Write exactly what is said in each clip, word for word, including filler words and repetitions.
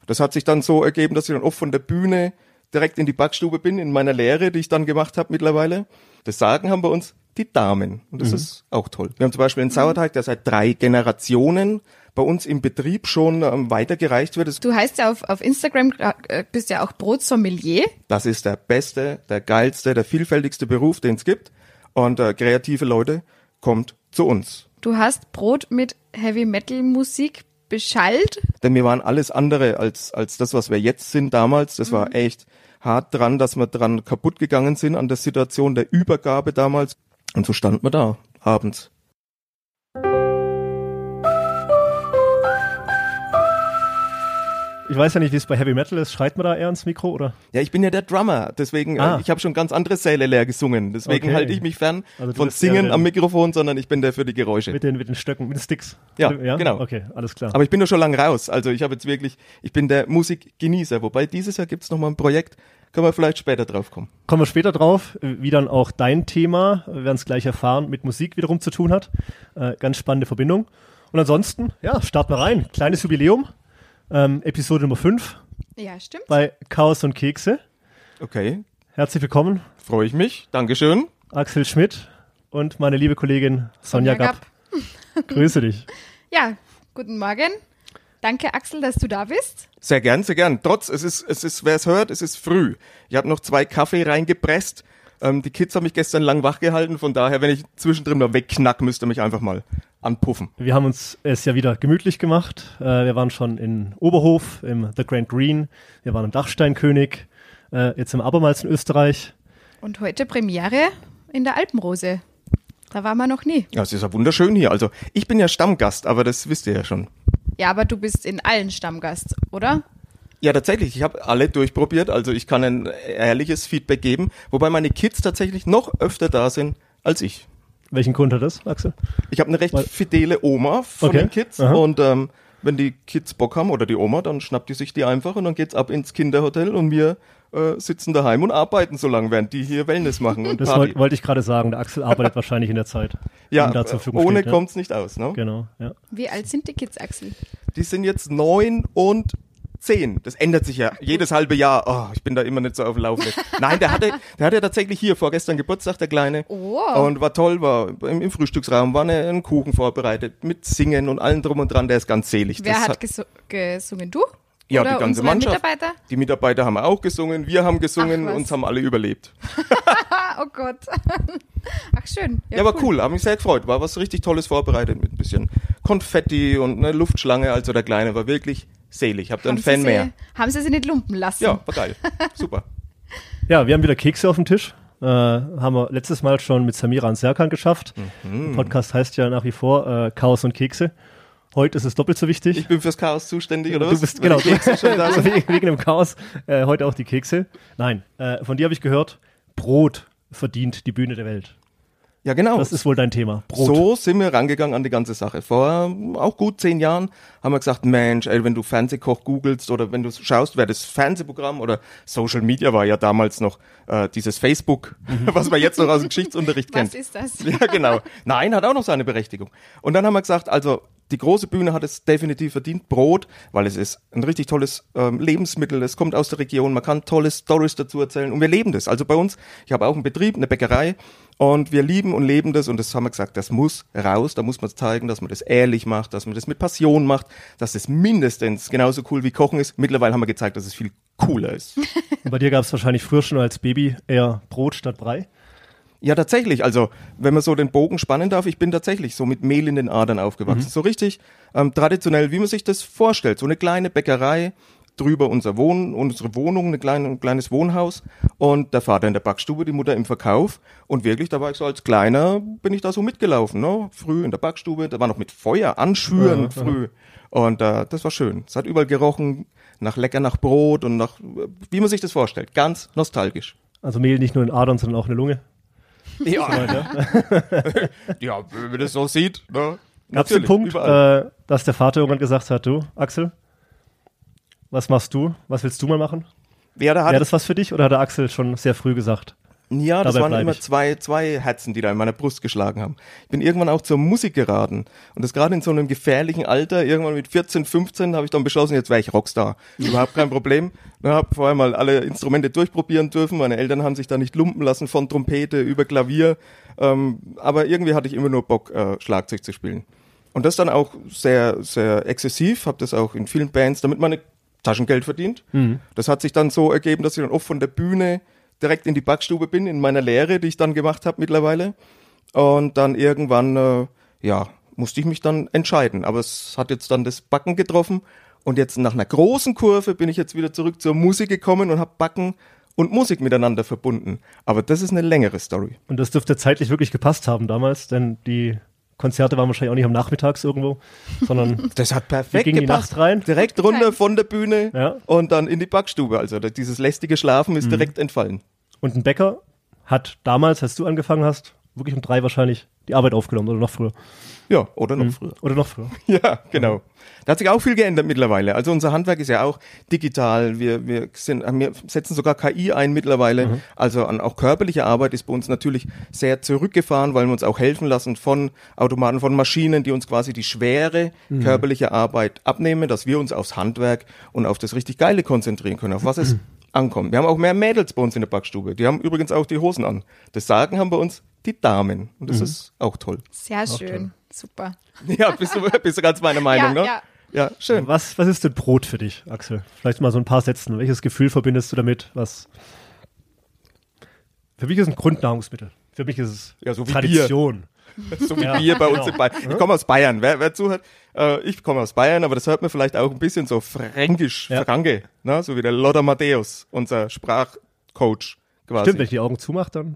Das hat sich dann so ergeben, dass ich dann oft von der Bühne direkt in die Backstube bin, in meiner Lehre, die ich dann gemacht habe mittlerweile. Das Sagen haben bei uns die Damen. Und das mhm. ist auch toll. Wir haben zum Beispiel einen Sauerteig, der seit drei Generationen bei uns im Betrieb schon ähm, weitergereicht wird. Das du heißt ja auf, auf Instagram, äh, bist ja auch Brotsommelier. Das ist der beste, der geilste, der vielfältigste Beruf, den es gibt. Und äh, kreative Leute, kommt zu uns. Du hast Brot mit Heavy-Metal-Musik beschallt? Denn wir waren alles andere als als das, was wir jetzt sind damals. Das mhm. war echt hart dran, dass wir dran kaputt gegangen sind an der Situation der Übergabe damals. Und so standen wir da, abends. Ich weiß ja nicht, wie es bei Heavy Metal ist. Schreit man da eher ins Mikro, oder? Ja, ich bin ja der Drummer, deswegen, ah. äh, ich habe schon ganz andere Säle leer gesungen. Deswegen okay. halte ich mich fern also von Singen am Mikrofon, sondern ich bin der für die Geräusche. Mit den, mit den Stöcken, mit den Sticks. Ja, ja, genau. Okay, alles klar. Aber ich bin doch schon lange raus. Also ich habe jetzt wirklich, ich bin der Musikgenießer. Wobei dieses Jahr gibt's noch mal ein Projekt, können wir vielleicht später drauf kommen. Kommen wir später drauf, wie dann auch dein Thema, wir werden es gleich erfahren, mit Musik wiederum zu tun hat. Äh, ganz spannende Verbindung. Und ansonsten, ja, starten wir rein. Kleines Jubiläum, ähm, Episode Nummer fünf. Ja, stimmt. Bei Chaos und Kekse. Okay. Herzlich willkommen. Freue ich mich. Dankeschön. Axel Schmidt und meine liebe Kollegin Sonja, Sonja Gapp. Gapp. Grüße dich. Ja, guten Morgen. Danke, Axel, dass du da bist. Sehr gern, sehr gern. Trotz, es ist, es ist, wer es hört, es ist früh. Ich habe noch zwei Kaffee reingepresst. Ähm, die Kids haben mich gestern lang wach gehalten. Von daher, wenn ich zwischendrin noch wegknack, müsst ihr mich einfach mal anpuffen. Wir haben uns es ja wieder gemütlich gemacht. Äh, wir waren schon in Oberhof, im The Grand Green. Wir waren im Dachsteinkönig. Äh, jetzt im Abermals in Österreich. Und heute Premiere in der Alpenrose. Da waren wir noch nie. Ja, es ist ja wunderschön hier. Also ich bin ja Stammgast, aber das wisst ihr ja schon. Ja, aber du bist in allen Stammgast, oder? Ja, tatsächlich. Ich habe alle durchprobiert. Also ich kann ein ehrliches Feedback geben. Wobei meine Kids tatsächlich noch öfter da sind als ich. Welchen Grund hat das, Axel? Ich habe eine recht fidele Oma von okay. den Kids. Aha. Und ähm, wenn die Kids Bock haben oder die Oma, dann schnappt die sich die einfach und dann geht's ab ins Kinderhotel und wir äh, sitzen daheim und arbeiten so lange, während die hier Wellness machen und das Party. wollte wollt ich gerade sagen. Der Axel arbeitet wahrscheinlich in der Zeit. Ja, da zur Verfügung ohne steht, kommt's ja? nicht aus. Ne? Genau, ja. Wie alt sind die Kids, Axel? Die sind jetzt neun und zehn. Das ändert sich ja jedes halbe Jahr. Oh, ich bin da immer nicht so auf dem Laufenden. Nein, der hatte, der hatte tatsächlich hier vorgestern Geburtstag, der Kleine. Oh. Und war toll, war im, im Frühstücksraum, war eine, ein Kuchen vorbereitet, mit Singen und allem drum und dran, der ist ganz selig. Wer das hat, hat gesu- gesungen? Du? Ja, Oder die ganze unsere Mannschaft. Mitarbeiter? Die Mitarbeiter haben auch gesungen, wir haben gesungen, Ach, uns haben alle überlebt. Oh Gott. Ach, schön. Ja, ja, war cool, cool. Habe mich sehr gefreut. War was richtig Tolles vorbereitet mit ein bisschen Konfetti und eine Luftschlange. Also der Kleine war wirklich selig. Habt ihr einen Fan sie, mehr? Haben sie sie nicht lumpen lassen? Ja, war geil. Super. Ja, wir haben wieder Kekse auf dem Tisch. Äh, haben wir letztes Mal schon mit Samira und Serkan geschafft. Mhm. Der Podcast heißt ja nach wie vor äh, Chaos und Kekse. Heute ist es doppelt so wichtig. Ich bin fürs Chaos zuständig, oder was? Du bist, genau, du bist schon da. Also wegen, wegen dem Chaos. Äh, heute auch die Kekse. Nein, äh, von dir habe ich gehört, Brot verdient die Bühne der Welt. Ja, genau. Das ist wohl dein Thema. Brot. So sind wir rangegangen an die ganze Sache. Vor auch gut zehn Jahren haben wir gesagt, Mensch, ey, wenn du Fernsehkoch googelst oder wenn du schaust, wer das Fernsehprogramm oder Social Media war ja damals noch äh, dieses Facebook, mhm. was man jetzt noch aus dem Geschichtsunterricht kennt. Was ist das? Ja, genau. Nein, hat auch noch seine Berechtigung. Und dann haben wir gesagt, also die große Bühne hat es definitiv verdient, Brot, weil es ist ein richtig tolles ähm, Lebensmittel, es kommt aus der Region, man kann tolle Storys dazu erzählen und wir leben das. Also bei uns, ich habe auch einen Betrieb, eine Bäckerei und wir lieben und leben das und das haben wir gesagt, das muss raus, da muss man zeigen, dass man das ehrlich macht, dass man das mit Passion macht, dass das mindestens genauso cool wie Kochen ist. Mittlerweile haben wir gezeigt, dass es viel cooler ist. Und bei dir gab es wahrscheinlich früher schon als Baby eher Brot statt Brei? Ja, tatsächlich. Also, wenn man so den Bogen spannen darf, ich bin tatsächlich so mit Mehl in den Adern aufgewachsen. Mhm. So richtig ähm, traditionell, wie man sich das vorstellt. So eine kleine Bäckerei, drüber unser Wohn, unsere Wohnung, eine kleine, ein kleines Wohnhaus und der Vater in der Backstube, die Mutter im Verkauf. Und wirklich, da war ich so als Kleiner, bin ich da so mitgelaufen, ne? Früh in der Backstube, da war noch mit Feuer anschüren ja, früh. Ja. Und äh, das war schön. Es hat überall gerochen, nach lecker, nach Brot und nach, wie man sich das vorstellt. Ganz nostalgisch. Also Mehl nicht nur in Adern, sondern auch in der Lunge. Ja, ja, wenn man das so sieht. Ne? Gab es den Punkt, äh, dass der Vater irgendwann gesagt hat, du, Axel, was machst du? Was willst du mal machen? Ja, da hat Wäre das was für dich oder hat der Axel schon sehr früh gesagt? Ja, das Dabei waren bleib immer ich. zwei, zwei Herzen, die da in meiner Brust geschlagen haben. Ich bin irgendwann auch zur Musik geraten. Und das gerade in so einem gefährlichen Alter, irgendwann mit vierzehn, fünfzehn, habe ich dann beschlossen, jetzt wäre ich Rockstar. Überhaupt kein Problem. Ich habe vorher mal alle Instrumente durchprobieren dürfen. Meine Eltern haben sich da nicht lumpen lassen, von Trompete über Klavier. Ähm, aber irgendwie hatte ich immer nur Bock, äh, Schlagzeug zu spielen. Und das dann auch sehr, sehr exzessiv. Habe das auch in vielen Bands, damit meine Taschengeld verdient. Mhm. Das hat sich dann so ergeben, dass ich dann oft von der Bühne direkt in die Backstube bin, in meiner Lehre, die ich dann gemacht habe mittlerweile. Und dann irgendwann, äh, ja, musste ich mich dann entscheiden. Aber es hat jetzt dann das Backen getroffen. Und jetzt nach einer großen Kurve bin ich jetzt wieder zurück zur Musik gekommen und habe Backen und Musik miteinander verbunden. Aber das ist eine längere Story. Und das dürfte zeitlich wirklich gepasst haben damals, denn die Konzerte waren wahrscheinlich auch nicht am Nachmittags irgendwo, sondern Das hat perfekt die ging die gepasst. Nacht rein. Direkt runter von der Bühne Ja. und dann in die Backstube. Also das- dieses lästige Schlafen ist direkt entfallen. Und ein Bäcker hat damals, als du angefangen hast, wirklich um drei wahrscheinlich die Arbeit aufgenommen oder noch früher. Ja, oder noch früher. Oder noch früher. Ja, genau. Da hat sich auch viel geändert mittlerweile. Also unser Handwerk ist ja auch digital. Wir, wir, sind, wir setzen sogar K I ein mittlerweile. Mhm. Also an auch körperliche Arbeit ist bei uns natürlich sehr zurückgefahren, weil wir uns auch helfen lassen von Automaten, von Maschinen, die uns quasi die schwere mhm. körperliche Arbeit abnehmen, dass wir uns aufs Handwerk und auf das richtig Geile konzentrieren können, auf was es ankommt. Wir haben auch mehr Mädels bei uns in der Backstube. Die haben übrigens auch die Hosen an. Das Sagen haben bei uns die Damen. Und das mhm. ist auch toll. Sehr Auch schön. toll. Super. Ja, bist du, bist du ganz meiner Meinung, ja, ne? ja. Ja, schön. Was, was ist denn Brot für dich, Axel? Vielleicht mal so ein paar Sätzen. Welches Gefühl verbindest du damit? Was? Für mich ist es ein Grundnahrungsmittel. Für mich ist es Ja, so wie Tradition. So wie Ja, Bier bei genau. uns in Bayern. Ich komme aus Bayern. Wer, wer zuhört, äh, ich komme aus Bayern, aber das hört man vielleicht auch ein bisschen so fränkisch, Ja. Franke, ne? So wie der Lothar Matthäus, unser Sprachcoach quasi. Stimmt, wenn ich die Augen zumache, dann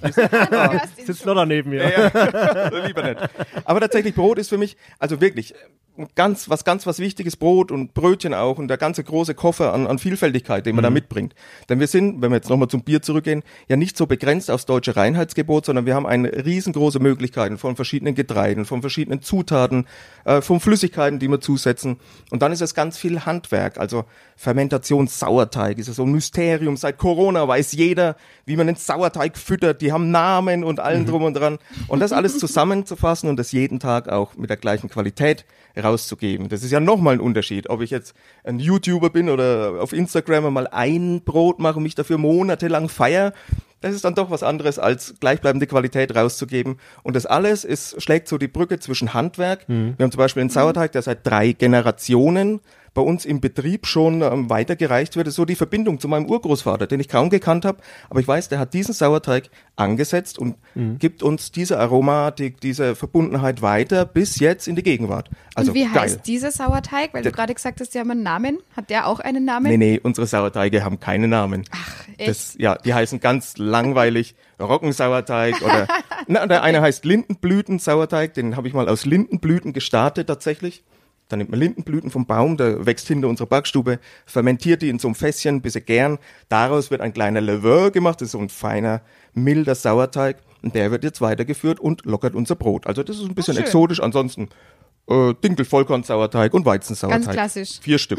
sitzt Lotta neben mir. Ja, ja. Lieber nicht. Aber tatsächlich, Brot ist für mich, also wirklich, ganz, was ganz was Wichtiges, Brot und Brötchen auch und der ganze große Koffer an, an Vielfältigkeit, den man Mhm. da mitbringt. Denn wir sind, wenn wir jetzt nochmal zum Bier zurückgehen, ja nicht so begrenzt aufs deutsche Reinheitsgebot, sondern wir haben eine riesengroße Möglichkeiten von verschiedenen Getreiden, von verschiedenen Zutaten, äh, von Flüssigkeiten, die wir zusetzen. Und dann ist es ganz viel Handwerk, also Fermentationssauerteig ist ja so ein Mysterium. Seit Corona weiß jeder, wie man den Sauerteig füttert. Die haben Namen und allen drum und dran. Und das alles zusammenzufassen und das jeden Tag auch mit der gleichen Qualität rauszugeben. Das ist ja nochmal ein Unterschied, ob ich jetzt ein YouTuber bin oder auf Instagram mal ein Brot mache und mich dafür monatelang feiere. Das ist dann doch was anderes, als gleichbleibende Qualität rauszugeben. Und das alles ist, schlägt so die Brücke zwischen Handwerk. Mhm. Wir haben zum Beispiel einen Sauerteig, der seit drei Generationen bei uns im Betrieb schon ähm, weitergereicht wird. Das ist so die Verbindung zu meinem Urgroßvater, den ich kaum gekannt habe. Aber ich weiß, der hat diesen Sauerteig angesetzt und mhm. gibt uns diese Aromatik, diese Verbundenheit weiter bis jetzt in die Gegenwart. Also und wie geil. heißt dieser Sauerteig? Weil Der- du gerade gesagt hast, die haben einen Namen. Hat der auch einen Namen? Nee, nee, unsere Sauerteige haben keine Namen. Ach, echt? Das, ja, die heißen ganz langweilig Roggensauerteig oder, na, der eine heißt Lindenblütensauerteig, den habe ich mal aus Lindenblüten gestartet tatsächlich. Dann nimmt man Lindenblüten vom Baum, der wächst hinter unserer Backstube, fermentiert die in so einem Fässchen, bis sie gern. Daraus wird ein kleiner Levain gemacht, das ist so ein feiner, milder Sauerteig. Und der wird jetzt weitergeführt und lockert unser Brot. Also das ist ein bisschen schön. exotisch, ansonsten äh, Dinkel-Vollkorn-Sauerteig und Weizensauerteig. Ganz klassisch. Vier Stück.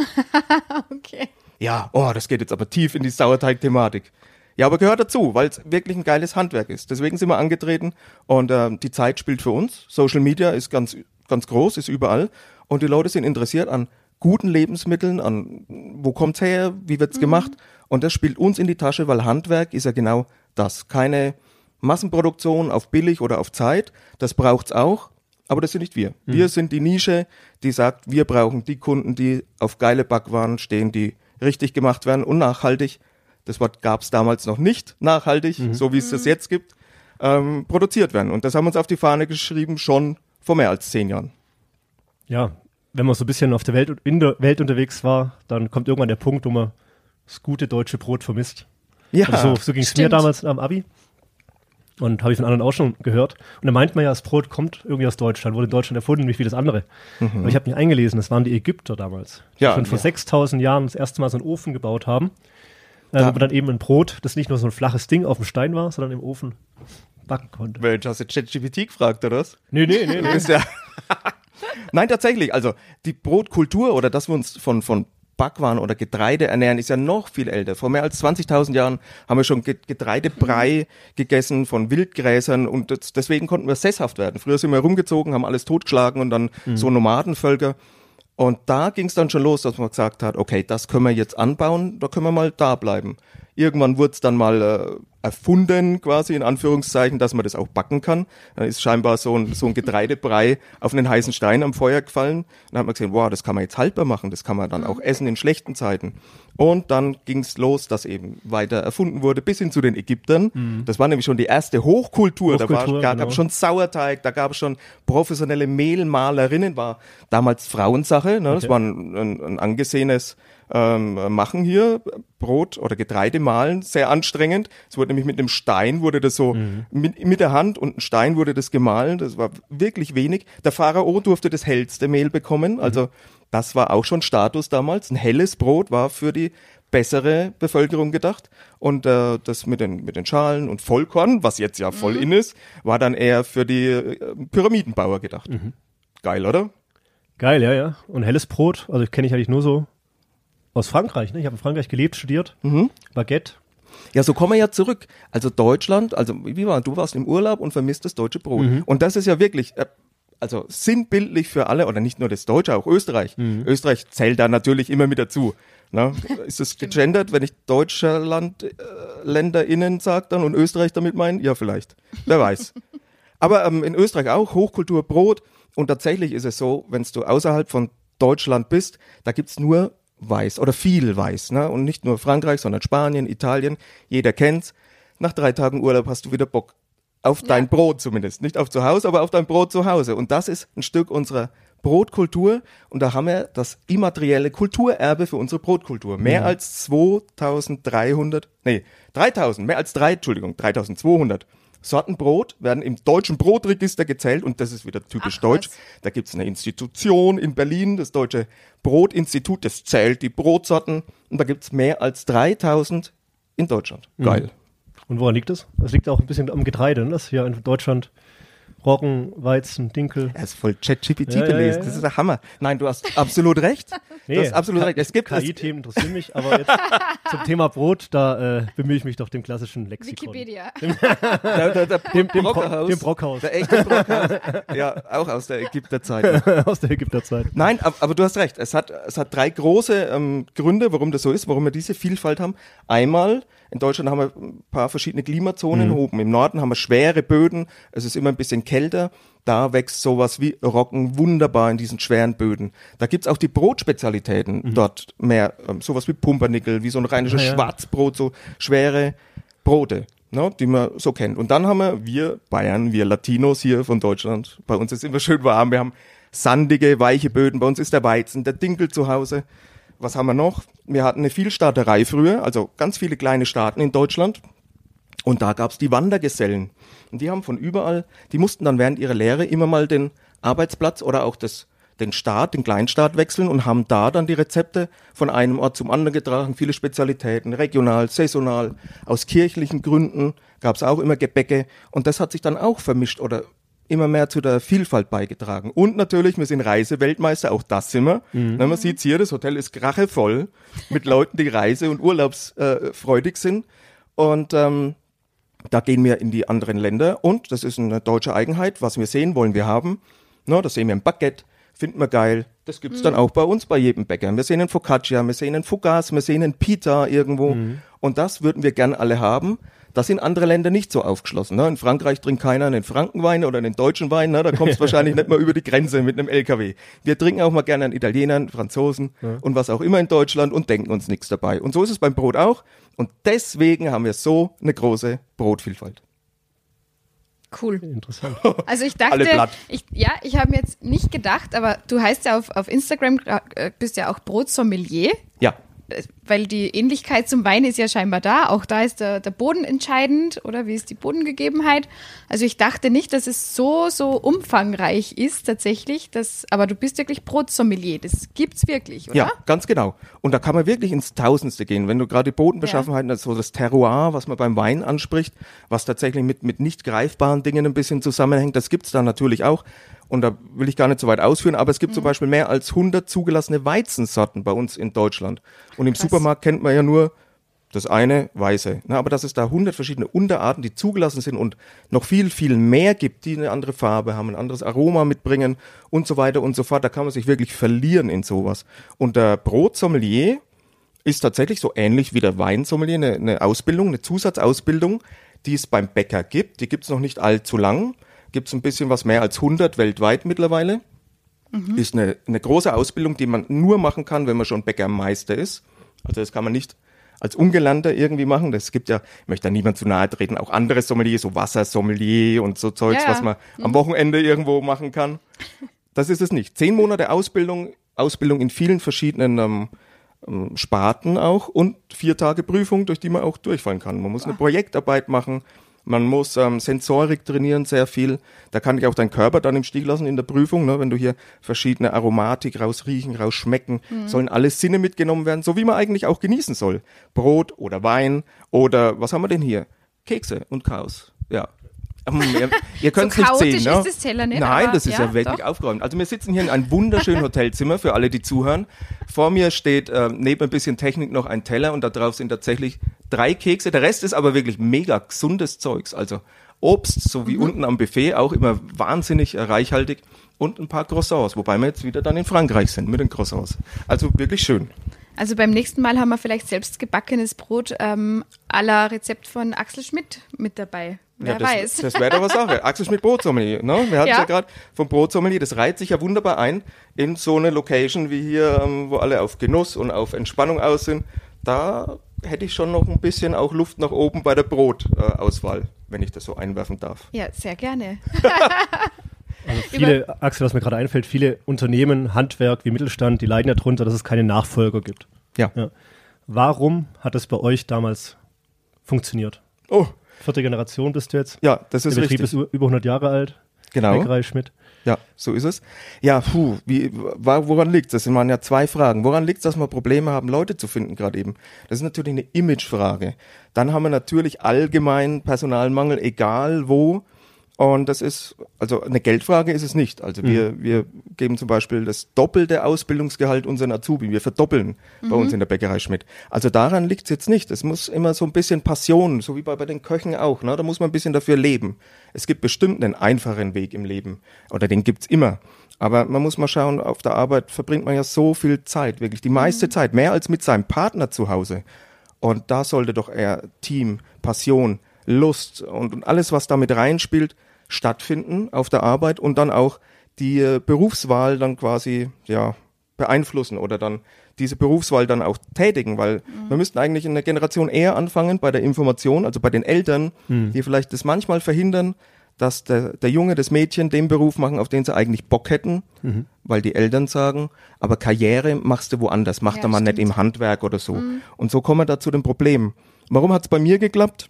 Okay. Ja, oh, das geht jetzt aber tief in die Sauerteig-Thematik. Ja, aber gehört dazu, weil es wirklich ein geiles Handwerk ist. Deswegen sind wir angetreten und äh, die Zeit spielt für uns. Social Media ist ganz, ganz groß, ist überall und die Leute sind interessiert an guten Lebensmitteln, an wo kommt's her, wie wird's mhm. gemacht und das spielt uns in die Tasche, weil Handwerk ist ja genau das. Keine Massenproduktion auf billig oder auf Zeit, das braucht's auch, aber das sind nicht wir. Mhm. Wir sind die Nische, die sagt, wir brauchen die Kunden, die auf geile Backwaren stehen, die richtig gemacht werden und nachhaltig. Das Wort gab es damals noch nicht, nachhaltig, mhm. so wie es das jetzt gibt, ähm, produziert werden. Und das haben wir uns auf die Fahne geschrieben, schon vor mehr als zehn Jahren. Ja, wenn man so ein bisschen auf der Welt, in der Welt unterwegs war, dann kommt irgendwann der Punkt, wo man das gute deutsche Brot vermisst. Ja, also so, so ging es mir stimmt. damals am Abi. Und habe ich von anderen auch schon gehört. Und da meint man ja, das Brot kommt irgendwie aus Deutschland, wurde in Deutschland erfunden, nämlich wie das andere. Mhm. Aber ich habe mich eingelesen, das waren die Ägypter damals, die Ja, schon vor ja. sechstausend Jahren das erste Mal so einen Ofen gebaut haben. Äh, Ja. wo man dann eben ein Brot, das nicht nur so ein flaches Ding auf dem Stein war, sondern im Ofen backen konnte. Mensch, hast du ChatGPT gefragt, oder was? Nee, nee, nee, Du nee. bist ja Nein, tatsächlich. Also die Brotkultur oder dass wir uns von, von Backwaren oder Getreide ernähren, ist ja noch viel älter. Vor mehr als zwanzigtausend Jahren haben wir schon Getreidebrei gegessen von Wildgräsern und das, deswegen konnten wir sesshaft werden. Früher sind wir rumgezogen, haben alles totgeschlagen und dann mhm. so Nomadenvölker. Und da ging es dann schon los, dass man gesagt hat, okay, das können wir jetzt anbauen, da können wir mal da bleiben. Irgendwann wurde es dann mal äh, erfunden, quasi in Anführungszeichen, dass man das auch backen kann. Dann ist scheinbar so ein, so ein Getreidebrei auf einen heißen Stein am Feuer gefallen. Dann hat man gesehen, wow, das kann man jetzt haltbar machen, das kann man dann auch essen in schlechten Zeiten. Und dann ging es los, dass eben weiter erfunden wurde, bis hin zu den Ägyptern. Mhm. Das war nämlich schon die erste Hochkultur. Hochkultur da war, gab, genau. gab schon Sauerteig, da gab es schon professionelle Mehlmalerinnen, war damals Frauensache. Ne? Okay. Das war ein, ein, ein angesehenes ähm, Machen hier, Brot oder Getreide mahlen, sehr anstrengend. Es wurde nämlich mit einem Stein, wurde das so mhm. mit, mit der Hand und ein Stein wurde das gemahlen. Das war wirklich wenig. Der Pharao durfte das hellste Mehl bekommen, also mhm. das war auch schon Status damals. Ein helles Brot war für die bessere Bevölkerung gedacht. Und äh, das mit den, mit den Schalen und Vollkorn, was jetzt ja voll mhm. in ist, war dann eher für die äh, Pyramidenbauer gedacht. Mhm. Geil, oder? Geil, ja, ja. Und helles Brot, also kenne ich eigentlich nur so aus Frankreich. Ne? Ich habe in Frankreich gelebt, studiert. Mhm. Baguette. Ja, so kommen wir ja zurück. Also Deutschland, also wie war, du warst im Urlaub und vermisst das deutsche Brot. Mhm. Und das ist ja wirklich... Äh, Also sinnbildlich für alle, oder nicht nur das Deutsche, auch Österreich. Mhm. Österreich zählt da natürlich immer mit dazu. Ne? Ist es gegendert, wenn ich deutscher Land, äh, LänderInnen sage dann und Österreich damit meinen? Ja, vielleicht. Wer weiß. Aber ähm, in Österreich auch Hochkultur, Brot. Und tatsächlich ist es so, wenn du außerhalb von Deutschland bist, da gibt's nur Weiß oder viel Weiß. Ne? Und nicht nur Frankreich, sondern Spanien, Italien. Jeder kennt's. Nach drei Tagen Urlaub hast du wieder Bock auf dein ja. Brot zumindest. Nicht auf zu Hause, aber auf dein Brot zu Hause. Und das ist ein Stück unserer Brotkultur. Und da haben wir das immaterielle Kulturerbe für unsere Brotkultur. Mehr mhm. als zweitausenddreihundert, nee, dreitausend, mehr als drei, Entschuldigung, dreitausendzweihundert Sorten Brot werden im deutschen Brotregister gezählt. Und das ist wieder typisch Ach, deutsch. Was? Da gibt es eine Institution in Berlin, das Deutsche Brotinstitut, das zählt die Brotsorten. Und da gibt es mehr als dreitausend in Deutschland. Geil. Mhm. Und woran liegt das? Das liegt auch ein bisschen am Getreide, ne? Das hier in Deutschland Roggen, Weizen, Dinkel. Er ist voll ChatGPT ja, gelesen. Ja, ja, ja. Das ist der Hammer. Nein, du hast absolut recht. Nee, du hast absolut K- recht. Es gibt K I-Themen interessieren mich, aber jetzt zum Thema Brot, da äh, bemühe ich mich doch dem klassischen Lexikon. Wikipedia. Dem, der, der, der dem, dem, Brockhaus. dem Brockhaus. Der echte Brockhaus. Ja, auch aus der Ägypterzeit. aus der Ägypterzeit. Nein, aber, aber du hast recht. Es hat, es hat drei große ähm, Gründe, warum das so ist, warum wir diese Vielfalt haben. Einmal, in Deutschland haben wir ein paar verschiedene Klimazonen. Mhm. Oben im Norden haben wir schwere Böden. Es ist immer ein bisschen kälter. Da wächst sowas wie Roggen wunderbar in diesen schweren Böden. Da gibt's auch die Brotspezialitäten mhm. dort mehr. Ähm, sowas wie Pumpernickel, wie so ein rheinisches ja, ja. Schwarzbrot, so schwere Brote, ne, die man so kennt. Und dann haben wir, wir Bayern, wir Latinos hier von Deutschland, bei uns ist immer schön warm. Wir haben sandige, weiche Böden. Bei uns ist der Weizen, der Dinkel zu Hause. Was haben wir noch? Wir hatten eine Vielstaaterei früher, also ganz viele kleine Staaten in Deutschland. Und da gab's die Wandergesellen. Und die haben von überall, die mussten dann während ihrer Lehre immer mal den Arbeitsplatz oder auch das, den Staat, den Kleinstaat wechseln und haben da dann die Rezepte von einem Ort zum anderen getragen. Viele Spezialitäten, regional, saisonal, aus kirchlichen Gründen gab's auch immer Gebäcke. Und das hat sich dann auch vermischt oder immer mehr zu der Vielfalt beigetragen. Und natürlich, wir sind Reiseweltmeister, auch das sind wir. Mhm. Na, man sieht's hier, das Hotel ist krachevoll mit Leuten, die reise- und urlaubsfreudig sind. Und ähm, da gehen wir in die anderen Länder und das ist eine deutsche Eigenheit. Was wir sehen, wollen wir haben. Na, das sehen wir im Baguette, finden wir geil. Das gibt's mhm. dann auch bei uns, bei jedem Bäcker. Wir sehen einen Focaccia, wir sehen einen Fougasse, wir sehen einen Pita irgendwo. Mhm. Und das würden wir gern alle haben. Das sind andere Länder nicht so aufgeschlossen. Ne? In Frankreich trinkt keiner einen Frankenwein oder einen deutschen Wein. Ne? Da kommst du wahrscheinlich nicht mal über die Grenze mit einem L K W. Wir trinken auch mal gerne einen Italienern, Franzosen ja. und was auch immer in Deutschland und denken uns nichts dabei. Und so ist es beim Brot auch. Und deswegen haben wir so eine große Brotvielfalt. Cool. Interessant. Also ich dachte, Alle platt. Ich, ja, ich habe mir jetzt nicht gedacht, aber du heißt ja auf, auf Instagram, äh, bist ja auch Brotsommelier. Ja. Weil die Ähnlichkeit zum Wein ist ja scheinbar da. Auch da ist der, der Boden entscheidend, oder wie ist die Bodengegebenheit? Also ich dachte nicht, dass es so, so umfangreich ist tatsächlich. Dass, aber du bist wirklich Brotsommelier. Das gibt's wirklich, oder? Ja, ganz genau. Und da kann man wirklich ins Tausendste gehen. Wenn du gerade die Bodenbeschaffenheiten, ja. so das Terroir, was man beim Wein anspricht, was tatsächlich mit, mit nicht greifbaren Dingen ein bisschen zusammenhängt, das gibt's da natürlich auch. und da will ich gar nicht so weit ausführen, aber es gibt mhm. zum Beispiel mehr als hundert zugelassene Weizensorten bei uns in Deutschland. Und im Krass. Supermarkt kennt man ja nur das eine Weiße. Na, aber dass es da hundert verschiedene Unterarten, die zugelassen sind und noch viel, viel mehr gibt, die eine andere Farbe haben, ein anderes Aroma mitbringen und so weiter und so fort. Da kann man sich wirklich verlieren in sowas. Und der Brotsommelier ist tatsächlich so ähnlich wie der Weinsommelier, eine, eine Ausbildung, eine Zusatzausbildung, die es beim Bäcker gibt. Die gibt es noch nicht allzu lang. Gibt es ein bisschen was mehr als hundert weltweit mittlerweile. Mhm. Ist eine, eine große Ausbildung, die man nur machen kann, wenn man schon Bäckermeister ist. Also das kann man nicht als Ungelernter irgendwie machen. Das gibt ja, ich möchte da niemand zu nahe treten, auch andere Sommelier, so Wassersommelier und so Zeugs, ja, ja. was man mhm. am Wochenende irgendwo machen kann. Das ist es nicht. Zehn Monate Ausbildung, Ausbildung in vielen verschiedenen ähm, ähm, Sparten auch und vier Tage Prüfung, durch die man auch durchfallen kann. Man muss eine Projektarbeit machen. Man muss ähm, Sensorik trainieren, sehr viel. Da kann ich auch deinen Körper dann im Stich lassen in der Prüfung. Ne? Wenn du hier verschiedene Aromatik rausriechen, rausschmecken, mhm. sollen alle Sinne mitgenommen werden, so wie man eigentlich auch genießen soll. Brot oder Wein oder, was haben wir denn hier? Kekse und Chaos. Ja. Ihr, ihr könnt es so nicht sehen, ne? Ist das Teller nicht, Nein, aber, das ist ja, ja wirklich doch. aufgeräumt. Also wir sitzen hier in einem wunderschönen Hotelzimmer für alle, die zuhören. Vor mir steht äh, neben ein bisschen Technik noch ein Teller und da drauf sind tatsächlich drei Kekse. Der Rest ist aber wirklich mega gesundes Zeugs. Also Obst, so wie mhm. unten am Buffet, auch immer wahnsinnig äh, reichhaltig und ein paar Croissants, wobei wir jetzt wieder dann in Frankreich sind mit den Croissants. Also wirklich schön. Also beim nächsten Mal haben wir vielleicht selbst gebackenes Brot ähm, à la Rezept von Axel Schmidt mit dabei. Wer ja, das, weiß. Das wäre doch was Sache. Axel Schmidt Brotsommelier, ne? Wir hatten es ja, ja gerade vom Brotsommelier, das reiht sich ja wunderbar ein in so eine Location wie hier, ähm, wo alle auf Genuss und auf Entspannung aus sind. Da hätte ich schon noch ein bisschen auch Luft nach oben bei der Brotauswahl, äh, wenn ich das so einwerfen darf. Ja, sehr gerne. Also viele, Axel, was mir gerade einfällt, viele Unternehmen, Handwerk wie Mittelstand, die leiden ja darunter, dass es keine Nachfolger gibt. Ja. ja. Warum hat das bei euch damals funktioniert? Oh. Vierte Generation bist du jetzt. Ja, das ist Der Betrieb richtig. ist über hundert Jahre alt. Genau. Bäckerei Schmidt. Ja, so ist es. Ja, puh, wie, woran liegt es? Das waren ja zwei Fragen. Woran liegt es, dass wir Probleme haben, Leute zu finden gerade eben? Das ist natürlich eine Imagefrage. Dann haben wir natürlich allgemein Personalmangel, egal wo. Und das ist, also eine Geldfrage ist es nicht. Also mhm. wir, wir geben zum Beispiel das doppelte Ausbildungsgehalt unseren Azubi. Wir verdoppeln mhm. bei uns in der Bäckerei Schmidt. Also daran liegt es jetzt nicht. Es muss immer so ein bisschen Passion, so wie bei, bei den Köchen auch. Ne? Da muss man ein bisschen dafür leben. Es gibt bestimmt einen einfachen Weg im Leben. Oder den gibt's immer. Aber man muss mal schauen, auf der Arbeit verbringt man ja so viel Zeit, wirklich die meiste mhm. Zeit, mehr als mit seinem Partner zu Hause. Und da sollte doch eher Team, Passion, Lust und, und alles, was damit reinspielt, stattfinden auf der Arbeit und dann auch die äh, Berufswahl dann quasi ja beeinflussen oder dann diese Berufswahl dann auch tätigen, weil mhm. wir müssten eigentlich in der Generation eher anfangen bei der Information, also bei den Eltern, mhm. die vielleicht das manchmal verhindern, dass der, der Junge, das Mädchen den Beruf machen, auf den sie eigentlich Bock hätten, mhm. weil die Eltern sagen, aber Karriere machst du woanders, mach ja, da mal stimmt. nicht im Handwerk oder so. Mhm. Und so kommen wir da zu dem Problem. Warum hat es bei mir geklappt?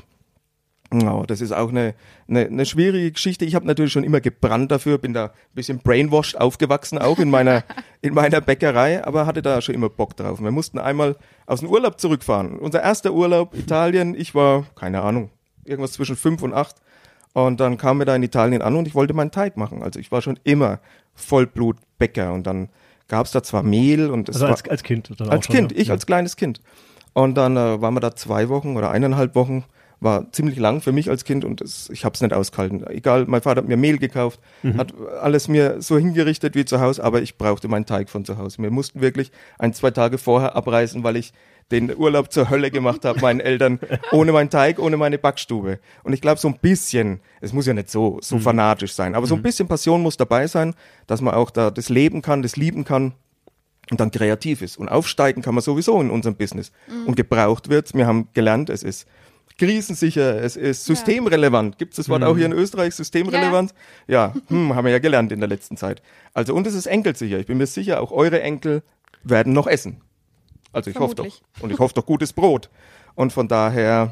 Oh, das ist auch eine, eine, eine schwierige Geschichte. Ich habe natürlich schon immer gebrannt dafür, bin da ein bisschen brainwashed aufgewachsen, auch in meiner, in meiner Bäckerei, aber hatte da schon immer Bock drauf. Wir mussten einmal aus dem Urlaub zurückfahren. Unser erster Urlaub, Italien, ich war, keine Ahnung, irgendwas zwischen fünf und acht. Und dann kamen wir da in Italien an und ich wollte meinen Teig machen. Also ich war schon immer Vollblutbäcker und dann gab es da zwar Mehl und es also als, war, als Kind? Dann als auch Kind, schon, ja. ich als kleines Kind. Und dann äh, waren wir da zwei Wochen oder eineinhalb Wochen. War ziemlich lang für mich als Kind und das, ich habe es nicht ausgehalten. Egal, mein Vater hat mir Mehl gekauft, mhm. hat alles mir so hingerichtet wie zu Hause, aber ich brauchte meinen Teig von zu Hause. Wir mussten wirklich ein, zwei Tage vorher abreisen, weil ich den Urlaub zur Hölle gemacht habe, meinen Eltern, ohne meinen Teig, ohne meine Backstube. Und ich glaube, so ein bisschen, es muss ja nicht so, so mhm. fanatisch sein, aber so ein bisschen Passion muss dabei sein, dass man auch da das leben kann, das lieben kann. Und dann kreativ ist. Und aufsteigen kann man sowieso in unserem Business. Mhm. Und gebraucht wird's. Wir haben gelernt, es ist krisensicher, es ist systemrelevant. Gibt es das Wort mhm. auch hier in Österreich, systemrelevant? Ja, ja hm, haben wir ja gelernt in der letzten Zeit. Also und es ist enkelsicher. Ich bin mir sicher, auch eure Enkel werden noch essen. Also ich hoffe doch. Und ich hoffe doch gutes Brot. Und von daher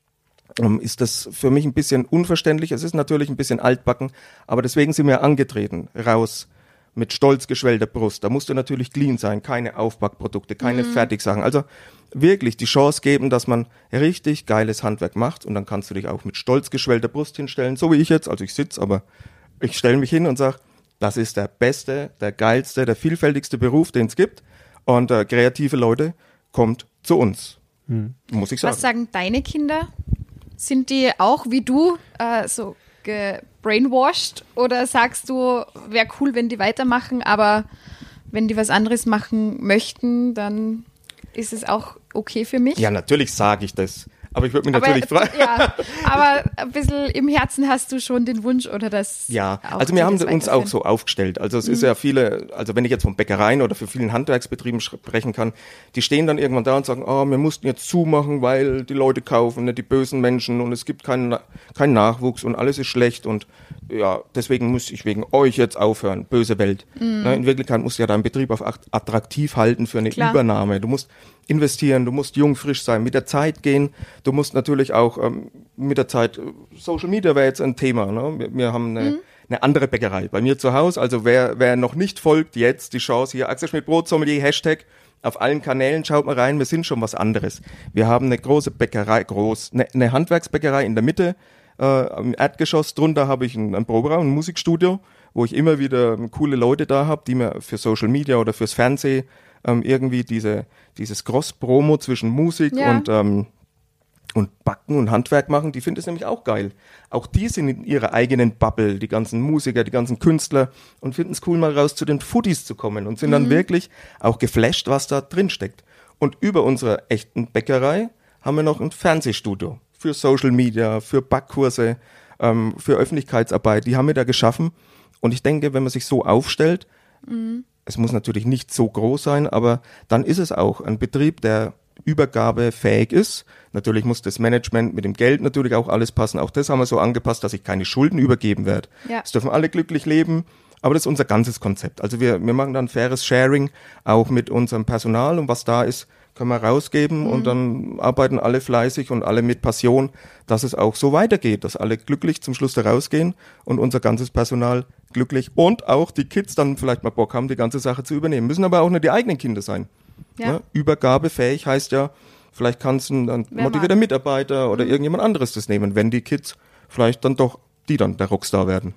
ähm, ist das für mich ein bisschen unverständlich. Es ist natürlich ein bisschen altbacken, aber deswegen sind wir angetreten, raus mit stolz geschwellter Brust. Da musst du natürlich clean sein, keine Aufbackprodukte, keine mhm. Fertigsachen. Also wirklich die Chance geben, dass man richtig geiles Handwerk macht und dann kannst du dich auch mit stolz geschwellter Brust hinstellen, so wie ich jetzt. Also ich sitze, aber ich stelle mich hin und sage, Das ist der beste, der geilste, der vielfältigste Beruf, den es gibt. Und äh, kreative Leute, kommt zu uns, hm. muss ich sagen. Was sagen deine Kinder? Sind die auch wie du äh, so gebrainwashed oder sagst du, wäre cool, wenn die weitermachen, aber wenn die was anderes machen möchten, dann ist es auch okay für mich? Ja, natürlich sage ich das. Aber ich würde mich aber, natürlich fragen. Ja, aber ein bisschen im Herzen hast du schon den Wunsch oder das. Ja, also wir haben uns auch so aufgestellt. Also es mhm. ist ja viele, also wenn ich jetzt von Bäckereien oder für vielen Handwerksbetrieben sprechen kann, die stehen dann irgendwann da und sagen, oh, wir mussten jetzt zumachen, weil die Leute kaufen, nicht die bösen Menschen und es gibt keinen keinen Nachwuchs und alles ist schlecht und ja, deswegen muss ich wegen euch jetzt aufhören, böse Welt. Mhm. Na, in Wirklichkeit musst du ja deinen Betrieb auf attraktiv halten für eine Klar. Übernahme. Du musst investieren, du musst jung, frisch sein, mit der Zeit gehen. Du musst natürlich auch ähm, mit der Zeit, Social Media wäre jetzt ein Thema. Ne? Wir, wir haben eine, mhm. eine andere Bäckerei bei mir zu Hause. Also wer, wer noch nicht folgt, jetzt die Chance hier, Axel Schmidt Brotsommelier, Hashtag, auf allen Kanälen, schaut mal rein, wir sind schon was anderes. Wir haben eine große Bäckerei, groß, eine, eine Handwerksbäckerei in der Mitte, äh, im Erdgeschoss drunter habe ich einen, einen Proberaum, ein Musikstudio, wo ich immer wieder coole Leute da habe, die mir für Social Media oder fürs Fernsehen ähm, irgendwie diese, dieses Cross-Promo zwischen Musik ja. und, ähm, und Backen und Handwerk machen, die finden es nämlich auch geil. Auch die sind in ihrer eigenen Bubble, die ganzen Musiker, die ganzen Künstler und finden es cool, mal raus zu den Foodies zu kommen und sind mhm. dann wirklich auch geflasht, was da drin steckt. Und über unsere echten Bäckerei haben wir noch ein Fernsehstudio für Social Media, für Backkurse, ähm, für Öffentlichkeitsarbeit. Die haben wir da geschaffen. Und ich denke, wenn man sich so aufstellt, mhm. es muss natürlich nicht so groß sein, aber dann ist es auch ein Betrieb, der übergabefähig ist. Natürlich muss das Management mit dem Geld natürlich auch alles passen. Auch das haben wir so angepasst, dass ich keine Schulden übergeben werde. Ja. Es dürfen alle glücklich leben, aber das ist unser ganzes Konzept. Also wir, wir machen dann faires Sharing auch mit unserem Personal und was da ist, können wir rausgeben mhm. und dann arbeiten alle fleißig und alle mit Passion, dass es auch so weitergeht, dass alle glücklich zum Schluss da rausgehen und unser ganzes Personal glücklich und auch die Kids dann vielleicht mal Bock haben, die ganze Sache zu übernehmen. Müssen aber auch nicht die eigenen Kinder sein. Ja. Ja, übergabefähig heißt ja, vielleicht kannst du dann motivierter Mitarbeiter oder mhm. irgendjemand anderes das nehmen, wenn die Kids vielleicht dann doch, die dann der Rockstar werden.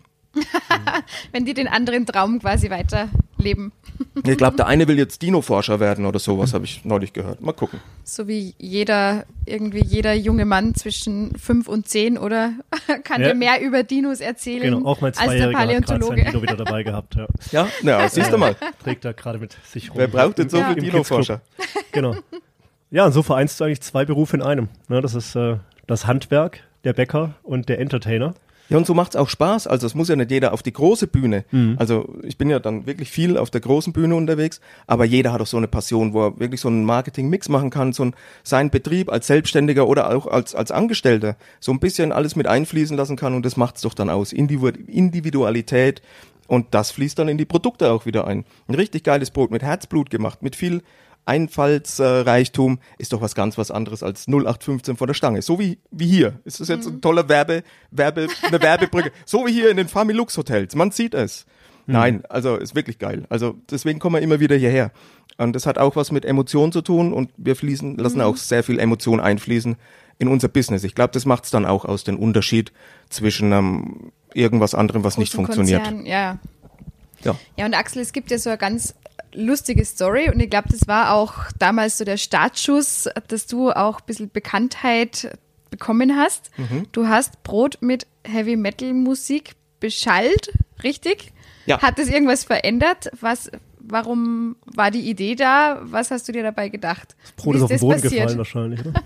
Wenn die den anderen Traum quasi weiterleben. Ich glaube, der eine will jetzt Dino-Forscher werden oder sowas, habe ich neulich gehört. Mal gucken. So wie jeder, irgendwie jeder junge Mann zwischen fünf und zehn, oder? Kann ja. dir mehr über Dinos erzählen genau, auch mein als der Paläontologe. Hat Dino wieder dabei gehabt, ja. Ja, na, siehst du mal. Trägt er gerade mit sich rum. Wer braucht denn so ja. viel Dino-Forscher? Genau. Ja, und so vereinst du eigentlich zwei Berufe in einem. Ne, das ist äh, das Handwerk, der Bäcker und der Entertainer. Ja, und so macht's auch Spaß. Also es muss ja nicht jeder auf die große Bühne. Mhm. Also ich bin ja dann wirklich viel auf der großen Bühne unterwegs, aber jeder hat auch so eine Passion, wo er wirklich so einen Marketing-Mix machen kann, so ein, seinen Betrieb als Selbstständiger oder auch als, als Angestellter so ein bisschen alles mit einfließen lassen kann und das macht's doch dann aus. Individualität und das fließt dann in die Produkte auch wieder ein. Ein richtig geiles Brot mit Herzblut gemacht, mit viel Einfallsreichtum ist doch was ganz was anderes als null acht fünfzehn von der Stange. So wie, wie hier. Ist das jetzt mhm. ein toller Werbe, Werbe, eine Werbebrücke? So wie hier in den Familux Hotels. Man sieht es. Mhm. Nein, also ist wirklich geil. Also deswegen kommen wir immer wieder hierher. Und das hat auch was mit Emotionen zu tun und wir fließen, lassen mhm. auch sehr viel Emotion einfließen in unser Business. Ich glaube, das macht es dann auch aus, den Unterschied zwischen ähm, irgendwas anderem, was nicht funktioniert. Konzern, ja. Ja. Ja, und Axel, es gibt ja so eine ganz lustige Story und ich glaube, das war auch damals so der Startschuss, dass du auch ein bisschen Bekanntheit bekommen hast. Mhm. Du hast Brot mit Heavy-Metal-Musik beschallt, richtig? Ja. Hat das irgendwas verändert? Was, warum war die Idee da? Was hast du dir dabei gedacht? Das Brot ist auf den Boden passiert? gefallen wahrscheinlich, oder?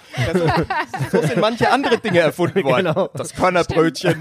So sind manche andere Dinge erfunden worden. Genau. Das Körnerbrötchen.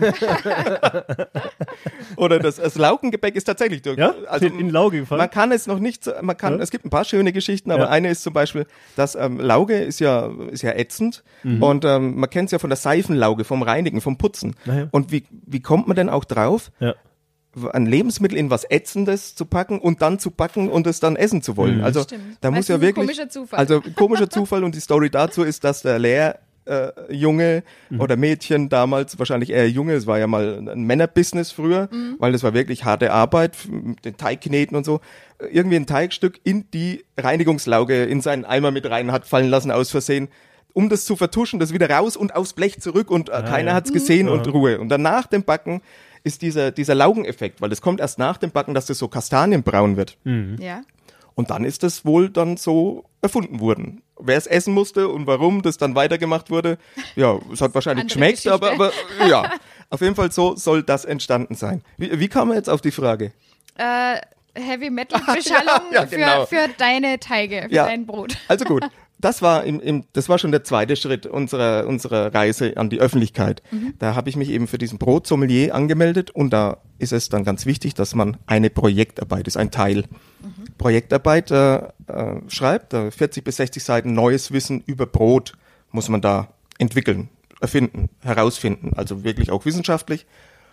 Oder das, das Laugengebäck ist tatsächlich durch. Ja? Also, in Lauge gefallen? Man kann es noch nicht, man kann, ja? Es gibt ein paar schöne Geschichten, aber ja. eine ist zum Beispiel, dass ähm, Lauge ist ja, ist ja ätzend mhm. und ähm, man kennt es ja von der Seifenlauge, vom Reinigen, vom Putzen. Ja. Und wie, wie kommt man denn auch drauf, ja. ein Lebensmittel in was Ätzendes zu packen und dann zu backen und es dann essen zu wollen. Mhm. Also Stimmt. da Weil muss ja wirklich, komischer Zufall. also komischer Zufall und die Story dazu ist, dass der Lehr äh, Junge mhm. oder Mädchen damals, wahrscheinlich eher Junge, es war ja mal ein Männerbusiness früher, mhm. weil das war wirklich harte Arbeit, mit den Teigkneten und so, irgendwie ein Teigstück in die Reinigungslauge in seinen Eimer mit rein hat fallen lassen aus Versehen, um das zu vertuschen, das wieder raus und aufs Blech zurück und äh, ah, keiner ja. hat's gesehen mhm. und Ruhe. Und dann nach dem Backen ist dieser, dieser Laugeneffekt, weil das kommt erst nach dem Backen, dass das so kastanienbraun wird. Mhm. Ja. Und dann ist das wohl dann so erfunden worden. Wer es essen musste und warum das dann weitergemacht wurde, ja, es hat wahrscheinlich Andere geschmeckt, aber, Geschichte. aber ja, auf jeden Fall so soll das entstanden sein. Wie, wie kam man jetzt auf die Frage? Äh, Heavy Metal Beschallung ja, genau. für, für deine Teige, für Ja. dein Brot. Also gut, das war im, im, das war schon der zweite Schritt unserer, unserer Reise an die Öffentlichkeit. Mhm. Da habe ich mich eben für diesen Brotsommelier angemeldet und da ist es dann ganz wichtig, dass man eine Projektarbeit ist, ein Teil. Mhm. Projektarbeit äh, äh, schreibt, äh, vierzig bis sechzig Seiten neues Wissen über Brot muss man da entwickeln, erfinden, herausfinden, also wirklich auch wissenschaftlich.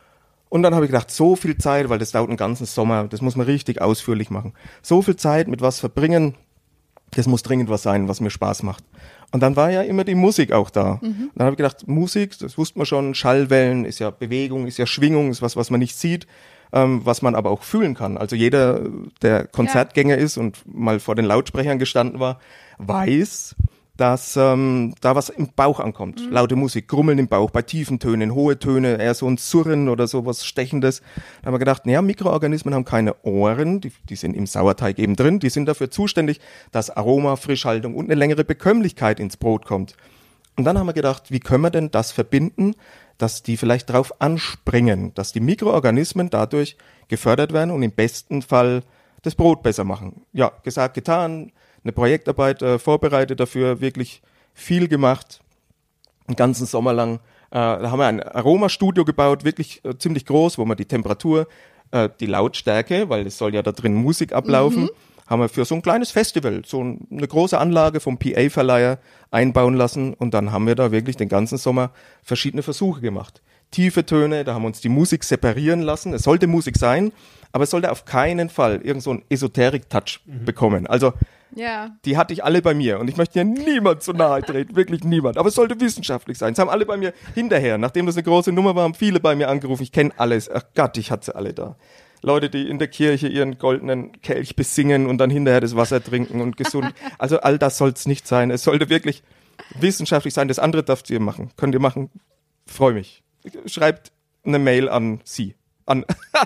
Und dann habe ich gedacht, so viel Zeit, weil das dauert einen ganzen Sommer, das muss man richtig ausführlich machen. So viel Zeit mit was verbringen, das muss dringend was sein, was mir Spaß macht. Und dann war ja immer die Musik auch da. Mhm. Dann habe ich gedacht, Musik, das wusste man schon, Schallwellen ist ja Bewegung, ist ja Schwingung, ist was, was man nicht sieht, ähm, was man aber auch fühlen kann. Also jeder, der Konzertgänger ja. ist und mal vor den Lautsprechern gestanden war, weiß, dass ähm, da was im Bauch ankommt. Mhm. Laute Musik, Grummeln im Bauch, bei tiefen Tönen, hohe Töne, eher so ein Surren oder so was Stechendes. Da haben wir gedacht, naja, Mikroorganismen haben keine Ohren, die, die sind im Sauerteig eben drin, die sind dafür zuständig, dass Aroma, Frischhaltung und eine längere Bekömmlichkeit ins Brot kommt. Und dann haben wir gedacht, wie können wir denn das verbinden, dass die vielleicht drauf anspringen, dass die Mikroorganismen dadurch gefördert werden und im besten Fall das Brot besser machen. Ja, gesagt, getan, eine Projektarbeit äh, vorbereitet dafür, wirklich viel gemacht, einen ganzen Sommer lang. Äh, da haben wir ein Aromastudio gebaut, wirklich äh, ziemlich groß, wo wir die Temperatur, äh, die Lautstärke, weil es soll ja da drin Musik ablaufen, mhm. haben wir für so ein kleines Festival, so ein, eine große Anlage vom P A-Verleiher einbauen lassen und dann haben wir da wirklich den ganzen Sommer verschiedene Versuche gemacht. Tiefe Töne, da haben wir uns die Musik separieren lassen. Es sollte Musik sein, aber es sollte auf keinen Fall irgend so einen Esoterik-Touch mhm. bekommen. Also ja. die hatte ich alle bei mir und ich möchte ja niemand zu nahe treten, wirklich niemand. Aber es sollte wissenschaftlich sein. Es haben alle bei mir hinterher, nachdem das eine große Nummer war, haben viele bei mir angerufen. Ich kenne alles. Ach Gott, ich hatte sie alle da. Leute, die in der Kirche ihren goldenen Kelch besingen und dann hinterher das Wasser trinken und gesund. Also all das soll es nicht sein. Es sollte wirklich wissenschaftlich sein. Das andere dürft ihr machen. Könnt ihr machen. Freue mich. Schreibt eine Mail an sie. An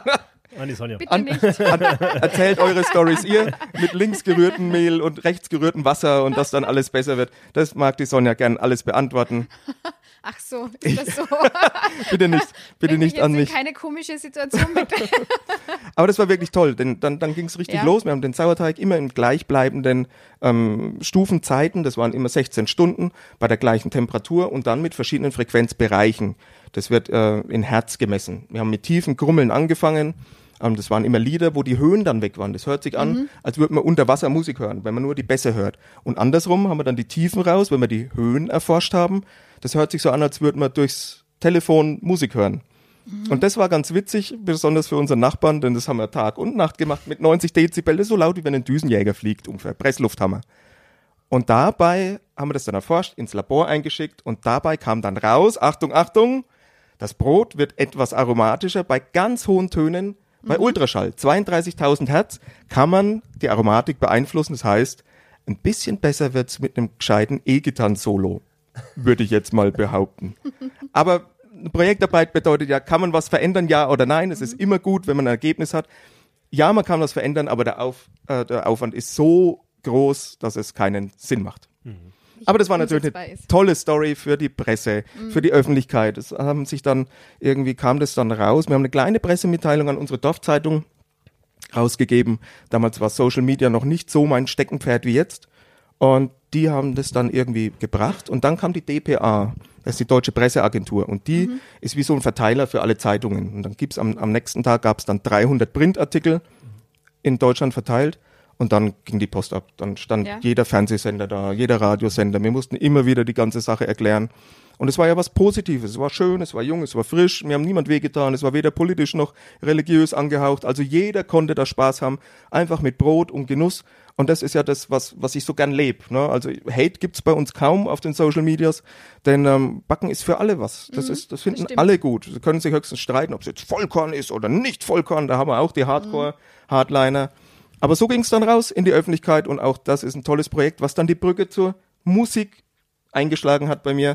An die Sonja. Bitte an, nicht. an, erzählt eure Storys ihr mit links gerührtem Mehl und rechts gerührtem Wasser und dass dann alles besser wird. Das mag die Sonja gern alles beantworten. Ach so, ist das so? Bitte nicht, bitte Bring nicht mich an jetzt mich. in keine komische Situation bitte. Aber das war wirklich toll, denn dann, dann ging es richtig Ja. los. Wir haben den Sauerteig immer in gleichbleibenden ähm, Stufenzeiten, das waren immer sechzehn Stunden bei der gleichen Temperatur und dann mit verschiedenen Frequenzbereichen. Das wird äh, in Hertz gemessen. Wir haben mit tiefen Grummeln angefangen. Ähm, das waren immer Lieder, wo die Höhen dann weg waren. Das hört sich an, mhm. als würde man unter Wasser Musik hören, wenn man nur die Bässe hört. Und andersrum haben wir dann die Tiefen raus, wenn wir die Höhen erforscht haben. Das hört sich so an, als würde man durchs Telefon Musik hören. Mhm. Und das war ganz witzig, besonders für unseren Nachbarn, denn das haben wir Tag und Nacht gemacht mit neunzig Dezibel. Das ist so laut, wie wenn ein Düsenjäger fliegt, ungefähr. Presslufthammer. Und dabei haben wir das dann erforscht, ins Labor eingeschickt und dabei kam dann raus, Achtung, Achtung, das Brot wird etwas aromatischer bei ganz hohen Tönen, bei mhm. Ultraschall. zweiunddreißigtausend Hertz kann man die Aromatik beeinflussen. Das heißt, ein bisschen besser wird's mit einem gescheiten E-Gitarren-Solo, würde ich jetzt mal behaupten. Aber eine Projektarbeit bedeutet ja, kann man was verändern, ja oder nein? Es mhm. ist immer gut, wenn man ein Ergebnis hat. Ja, man kann was verändern, aber der, Auf, äh, der Aufwand ist so groß, dass es keinen Sinn macht. Mhm. Aber das war natürlich eine tolle Story für die Presse, mhm. für die Öffentlichkeit. Es haben sich dann, irgendwie kam das dann raus. Wir haben eine kleine Pressemitteilung an unsere Dorfzeitung rausgegeben. Damals war Social Media noch nicht so mein Steckenpferd wie jetzt. Und die haben das dann irgendwie gebracht. Und dann kam die D P A, das ist die Deutsche Presseagentur. Und die mhm. ist wie so ein Verteiler für alle Zeitungen. Und dann gibt's am, am nächsten Tag gab es dann dreihundert Printartikel in Deutschland verteilt. Und dann ging die Post ab. Dann stand ja. jeder Fernsehsender da, jeder Radiosender. Wir mussten immer wieder die ganze Sache erklären. Und es war ja was Positives. Es war schön, es war jung, es war frisch. Mir haben niemand wehgetan. Es war weder politisch noch religiös angehaucht. Also jeder konnte da Spaß haben. Einfach mit Brot und Genuss. Und das ist ja das, was, was ich so gern lebe. Ne? Also Hate gibt's bei uns kaum auf den Social Medias. Denn ähm, Backen ist für alle was. Das, mhm, ist, das finden das alle gut. Sie können sich höchstens streiten, ob es jetzt Vollkorn ist oder nicht Vollkorn. Da haben wir auch die Hardcore-Hardliner. Aber so ging es dann raus in die Öffentlichkeit und auch das ist ein tolles Projekt, was dann die Brücke zur Musik eingeschlagen hat bei mir,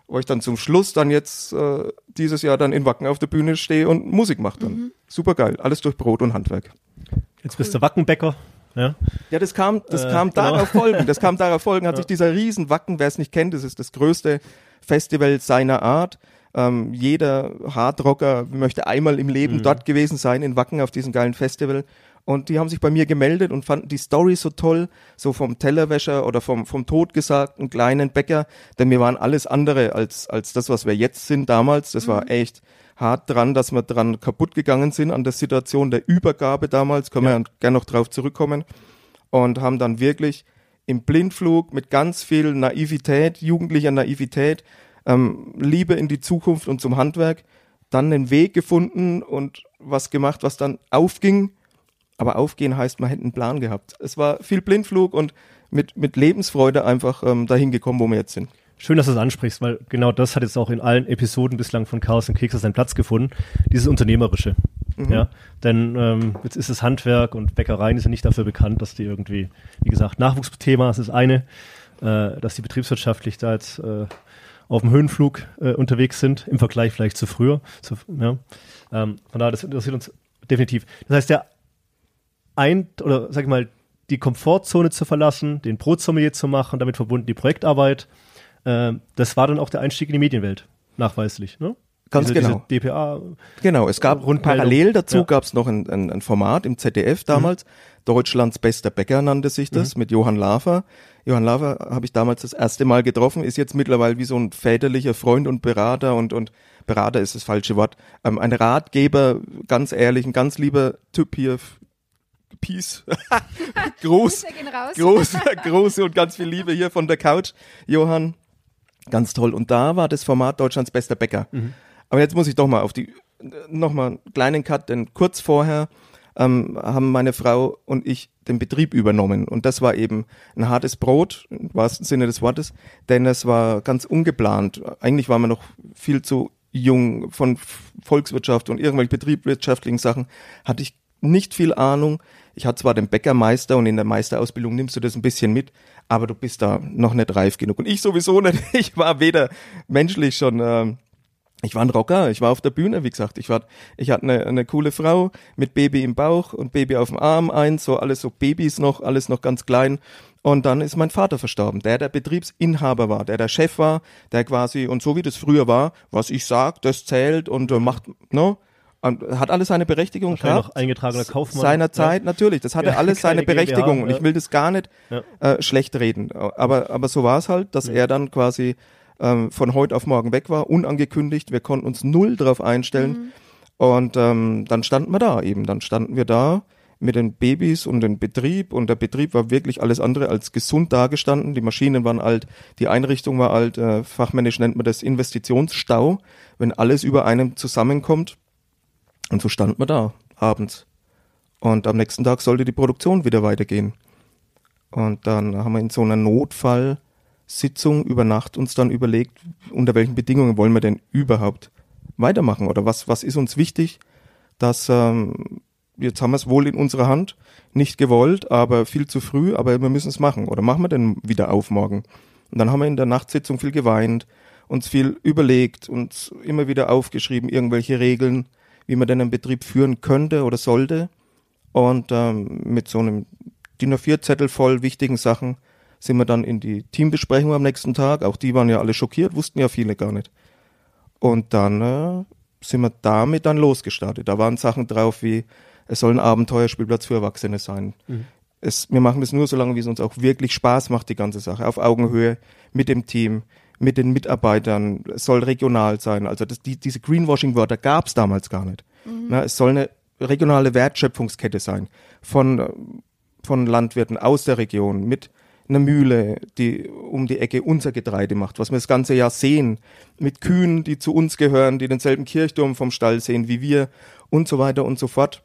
wo ich dann zum Schluss dann jetzt äh, dieses Jahr dann in Wacken auf der Bühne stehe und Musik mache dann. Mhm. Super geil, alles durch Brot und Handwerk. Jetzt bist du Wackenbäcker. Ja, ja das kam, das äh, kam genau. darauf folgen. Das kam darauf folgen, hat ja. sich dieser riesen Wacken, wer es nicht kennt, das ist das größte Festival seiner Art. Ähm, jeder Hardrocker möchte einmal im Leben mhm. dort gewesen sein, in Wacken auf diesem geilen Festival. Und die haben sich bei mir gemeldet und fanden die Story so toll, so vom Tellerwäscher oder vom, vom totgesagten kleinen Bäcker. Denn wir waren alles andere als, als das, was wir jetzt sind damals. Das mhm. war echt hart dran, dass wir dran kaputt gegangen sind an der Situation der Übergabe damals. Können ja. wir ja gerne noch drauf zurückkommen. Und haben dann wirklich im Blindflug mit ganz viel Naivität, jugendlicher Naivität, ähm, Liebe in die Zukunft und zum Handwerk, dann einen Weg gefunden und was gemacht, was dann aufging. Aber aufgehen heißt, man hätte einen Plan gehabt. Es war viel Blindflug und mit, mit Lebensfreude einfach ähm, dahin gekommen, wo wir jetzt sind. Schön, dass du es ansprichst, weil genau das hat jetzt auch in allen Episoden bislang von Chaos und Kekse seinen Platz gefunden. Dieses Unternehmerische. Mhm. Ja, denn ähm, jetzt ist das Handwerk und Bäckereien sind nicht dafür bekannt, dass die irgendwie, wie gesagt, Nachwuchsthema, das ist eine, äh, dass die betriebswirtschaftlich da jetzt äh, auf dem Höhenflug äh, unterwegs sind, im Vergleich vielleicht zu früher. Zu, ja. ähm, von daher, das interessiert uns definitiv. Das heißt, der ein, oder sag ich mal, die Komfortzone zu verlassen, den Brotsommelier zu machen, damit verbunden die Projektarbeit, äh, das war dann auch der Einstieg in die Medienwelt, nachweislich, ne? Ganz diese, genau. Diese D P A. Genau, es gab Rundmeldung. Parallel dazu ja. gab es noch ein, ein, ein Format im Z D F damals, mhm. Deutschlands bester Bäcker nannte sich das, mhm. mit Johann Lafer. Johann Lafer habe ich damals das erste Mal getroffen, ist jetzt mittlerweile wie so ein väterlicher Freund und Berater und, und Berater ist das falsche Wort, ähm, ein Ratgeber, ganz ehrlich, ein ganz lieber Typ hier. Peace. Groß, groß, große und ganz viel Liebe hier von der Couch. Johann, ganz toll. Und da war das Format Deutschlands bester Bäcker. Mhm. Aber jetzt muss ich doch mal auf die, nochmal einen kleinen Cut, denn kurz vorher ähm, haben meine Frau und ich den Betrieb übernommen. Und das war eben ein hartes Brot, im wahrsten Sinne des Wortes, denn es war ganz ungeplant. Eigentlich waren wir noch viel zu jung von Volkswirtschaft und irgendwelchen betriebswirtschaftlichen Sachen, hatte ich nicht viel Ahnung. Ich hatte zwar den Bäckermeister und in der Meisterausbildung nimmst du das ein bisschen mit, aber du bist da noch nicht reif genug. Und ich sowieso nicht. Ich war weder menschlich schon, äh, ich war ein Rocker, ich war auf der Bühne, wie gesagt. Ich war, ich hatte eine, eine coole Frau mit Baby im Bauch und Baby auf dem Arm, eins, so alles so Babys noch, alles noch ganz klein. Und dann ist mein Vater verstorben, der der Betriebsinhaber war, der der Chef war, der quasi, und so wie das früher war, was ich sag, das zählt und äh, macht, no, und hat alles seine Berechtigung gehabt. Noch eingetragener Kaufmann. Seiner Zeit, ja. Natürlich, das hatte ja, alles seine Berechtigung. Und ich will das gar nicht ja. äh, schlecht reden. Aber, aber so war es halt, dass ja. er dann quasi ähm, von heute auf morgen weg war, unangekündigt. Wir konnten uns null drauf einstellen. Mhm. Und ähm, dann standen wir da eben. Dann standen wir da mit den Babys und dem Betrieb. Und der Betrieb war wirklich alles andere als gesund dagestanden. Die Maschinen waren alt, die Einrichtung war alt. Äh, fachmännisch nennt man das Investitionsstau, wenn alles über einem zusammenkommt. Und so standen wir da, abends. Und am nächsten Tag sollte die Produktion wieder weitergehen. Und dann haben wir in so einer Notfallsitzung über Nacht uns dann überlegt, unter welchen Bedingungen wollen wir denn überhaupt weitermachen? Oder was, was ist uns wichtig, dass, ähm, jetzt haben wir es wohl in unserer Hand, nicht gewollt, aber viel zu früh, aber wir müssen es machen. Oder machen wir denn wieder auf morgen? Und dann haben wir in der Nachtsitzung viel geweint, uns viel überlegt, uns immer wieder aufgeschrieben, irgendwelche Regeln, wie man denn einen Betrieb führen könnte oder sollte. Und ähm, mit so einem D I N A vier Zettel voll wichtigen Sachen sind wir dann in die Teambesprechung am nächsten Tag. Auch die waren ja alle schockiert, wussten ja viele gar nicht. Und dann äh, sind wir damit dann losgestartet. Da waren Sachen drauf wie, es soll ein Abenteuerspielplatz für Erwachsene sein. Mhm. Es, wir machen das nur so lange, wie es uns auch wirklich Spaß macht, die ganze Sache. Auf Augenhöhe, mit dem Team, mit den Mitarbeitern, es soll regional sein. Also das, die, diese Greenwashing-Wörter gab es damals gar nicht. Mhm. Na, es soll eine regionale Wertschöpfungskette sein von, von Landwirten aus der Region mit einer Mühle, die um die Ecke unser Getreide macht, was wir das ganze Jahr sehen, mit Kühen, die zu uns gehören, die denselben Kirchturm vom Stall sehen wie wir und so weiter und so fort.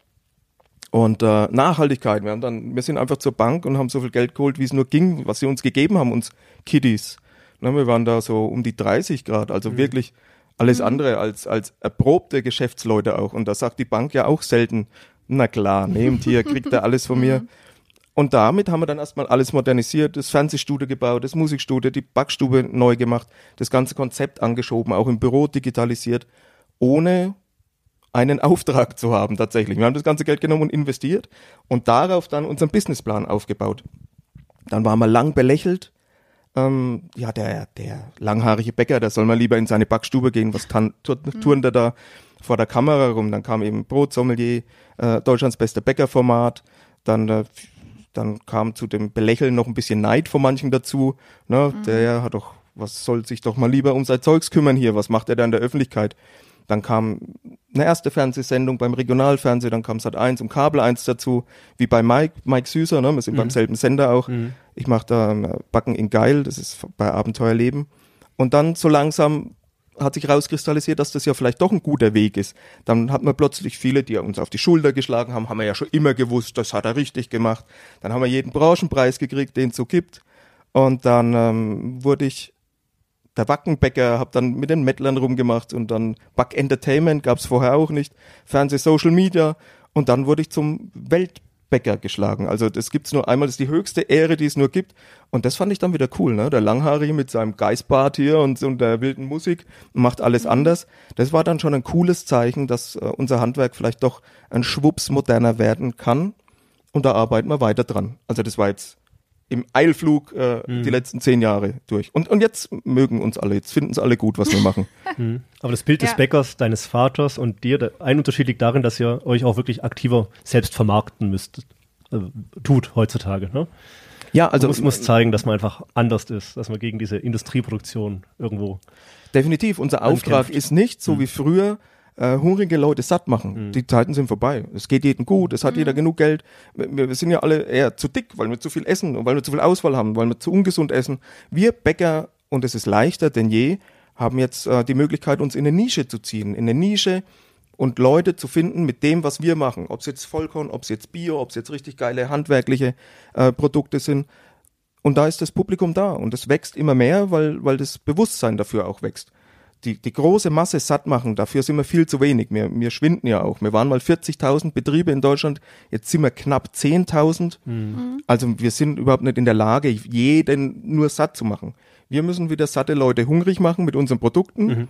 Und äh, Nachhaltigkeit, wir haben dann, wir sind einfach zur Bank und haben so viel Geld geholt, wie es nur ging, was sie uns gegeben haben, uns Kiddies. Na, wir waren da so um die dreißig Grad, also mhm. wirklich alles andere als als erprobte Geschäftsleute auch. Und da sagt die Bank ja auch selten, na klar, nehmt hier, kriegt ihr alles von mir. Und damit haben wir dann erstmal alles modernisiert, das Fernsehstudio gebaut, das Musikstudio, die Backstube neu gemacht, das ganze Konzept angeschoben, auch im Büro digitalisiert, ohne einen Auftrag zu haben tatsächlich. Wir haben das ganze Geld genommen und investiert und darauf dann unseren Businessplan aufgebaut. Dann waren wir lang belächelt. Ähm, ja, der, der langhaarige Bäcker, der soll mal lieber in seine Backstube gehen, was tan- turnt er da vor der Kamera rum. Dann kam eben Brotsommelier, äh, Deutschlands bester Bäckerformat, dann äh, Dann kam zu dem Belächeln noch ein bisschen Neid von manchen dazu. Ne? Mhm. Der hat doch, was soll sich doch mal lieber um sein Zeugs kümmern hier? Was macht er da in der Öffentlichkeit? Dann kam eine erste Fernsehsendung beim Regionalfernsehen, dann kam Sat eins und Kabel eins dazu, wie bei Mike, Mike Süßer, ne? Wir sind mhm. beim selben Sender auch. Mhm. Ich mache da äh, Backen in Geil, das ist bei Abenteuerleben. Und dann so langsam hat sich rauskristallisiert, dass das ja vielleicht doch ein guter Weg ist. Dann hat man plötzlich viele, die uns auf die Schulter geschlagen haben, haben wir ja schon immer gewusst, das hat er richtig gemacht. Dann haben wir jeden Branchenpreis gekriegt, den es so gibt. Und dann ähm, wurde ich der Wackenbäcker, habe dann mit den Mettlern rumgemacht und dann Back Entertainment gab es vorher auch nicht, Fernseh, Social Media und dann wurde ich zum Weltbäcker geschlagen. Also das gibt's nur einmal, das ist die höchste Ehre, die es nur gibt und das fand ich dann wieder cool, ne? Der Langhaarige mit seinem Geißbart hier und, und der wilden Musik macht alles anders. Das war dann schon ein cooles Zeichen, dass äh, unser Handwerk vielleicht doch ein Schwupps moderner werden kann und da arbeiten wir weiter dran. Also das war jetzt im Eilflug äh, mhm. die letzten zehn Jahre durch. Und, und jetzt mögen uns alle, jetzt finden es alle gut, was wir machen. Mhm. Aber das Bild des ja. Bäckers, deines Vaters und dir, der, ein Unterschied liegt darin, dass ihr euch auch wirklich aktiver selbst vermarkten müsst, äh, tut heutzutage. Ne? Ja, also man muss, muss zeigen, dass man einfach anders ist, dass man gegen diese Industrieproduktion irgendwo definitiv. Unser Auftrag ist nicht, so mhm. wie früher, Äh, hungrige Leute satt machen. Mhm. Die Zeiten sind vorbei. Es geht jedem gut, es hat mhm. jeder genug Geld. Wir, wir sind ja alle eher zu dick, weil wir zu viel essen und weil wir zu viel Auswahl haben, weil wir zu ungesund essen. Wir Bäcker, und es ist leichter denn je, haben jetzt äh, die Möglichkeit, uns in eine Nische zu ziehen. In eine Nische und Leute zu finden mit dem, was wir machen. Ob es jetzt Vollkorn, ob es jetzt Bio, ob es jetzt richtig geile handwerkliche äh, Produkte sind. Und da ist das Publikum da und es wächst immer mehr, weil, weil das Bewusstsein dafür auch wächst. Die, die große Masse satt machen, dafür sind wir viel zu wenig. Wir, wir schwinden ja auch. Wir waren mal vierzigtausend Betriebe in Deutschland, jetzt sind wir knapp zehntausend. Mhm. Also wir sind überhaupt nicht in der Lage, jeden nur satt zu machen. Wir müssen wieder satte Leute hungrig machen mit unseren Produkten. Mhm.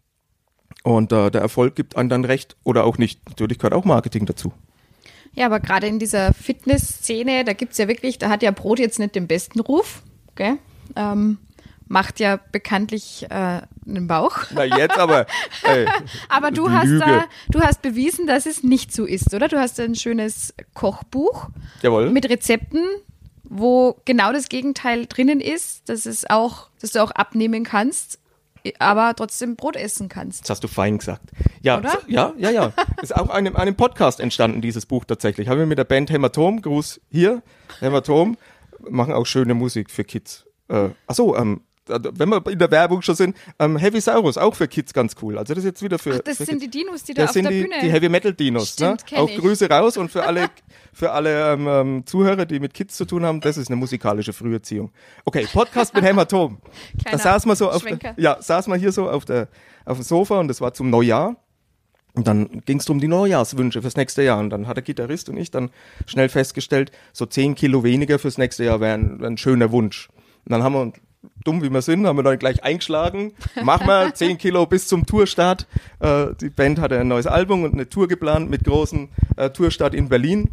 Und äh, der Erfolg gibt einem dann recht oder auch nicht. Natürlich gehört auch Marketing dazu. Ja, aber gerade in dieser Fitnessszene, da gibt's ja wirklich, da hat ja Brot jetzt nicht den besten Ruf, gell? Ähm, macht ja bekanntlich äh, einen Bauch. Na jetzt aber. Ey, aber du hast Lüge. da, du hast bewiesen, dass es nicht so ist, oder? Du hast ein schönes Kochbuch Jawohl. Mit Rezepten, wo genau das Gegenteil drinnen ist, dass es auch, dass du auch abnehmen kannst, aber trotzdem Brot essen kannst. Das hast du fein gesagt. Ja, oder? So, ja, ja, ja. Ist auch einem, einem Podcast entstanden, dieses Buch tatsächlich. Haben wir mit der Band Hämatom, Gruß hier, Hämatom, machen auch schöne Musik für Kids. Äh, ach so, ähm, wenn wir in der Werbung schon sind, ähm, Heavy Saurus, auch für Kids ganz cool. Also das ist jetzt wieder für... Ach, das für sind Kids. die Dinos, die da das auf sind der die, Bühne... die Heavy Metal Dinos. Stimmt, Ne? Auch ich. Grüße raus und für alle, für alle ähm, ähm, Zuhörer, die mit Kids zu tun haben, das ist eine musikalische Früherziehung. Okay, Podcast mit Hämatom. Da saß man so auf der, ja, saß man hier so auf der auf dem Sofa und das war zum Neujahr. Und dann ging es darum, die Neujahrswünsche fürs nächste Jahr. Und dann hat der Gitarrist und ich dann schnell festgestellt, so zehn Kilo weniger fürs nächste Jahr wäre ein, wär ein schöner Wunsch. Und dann haben wir, dumm wie wir sind, haben wir dann gleich eingeschlagen. Machen wir zehn Kilo bis zum Tourstart. Äh, die Band hatte ein neues Album und eine Tour geplant mit großen äh, Tourstart in Berlin.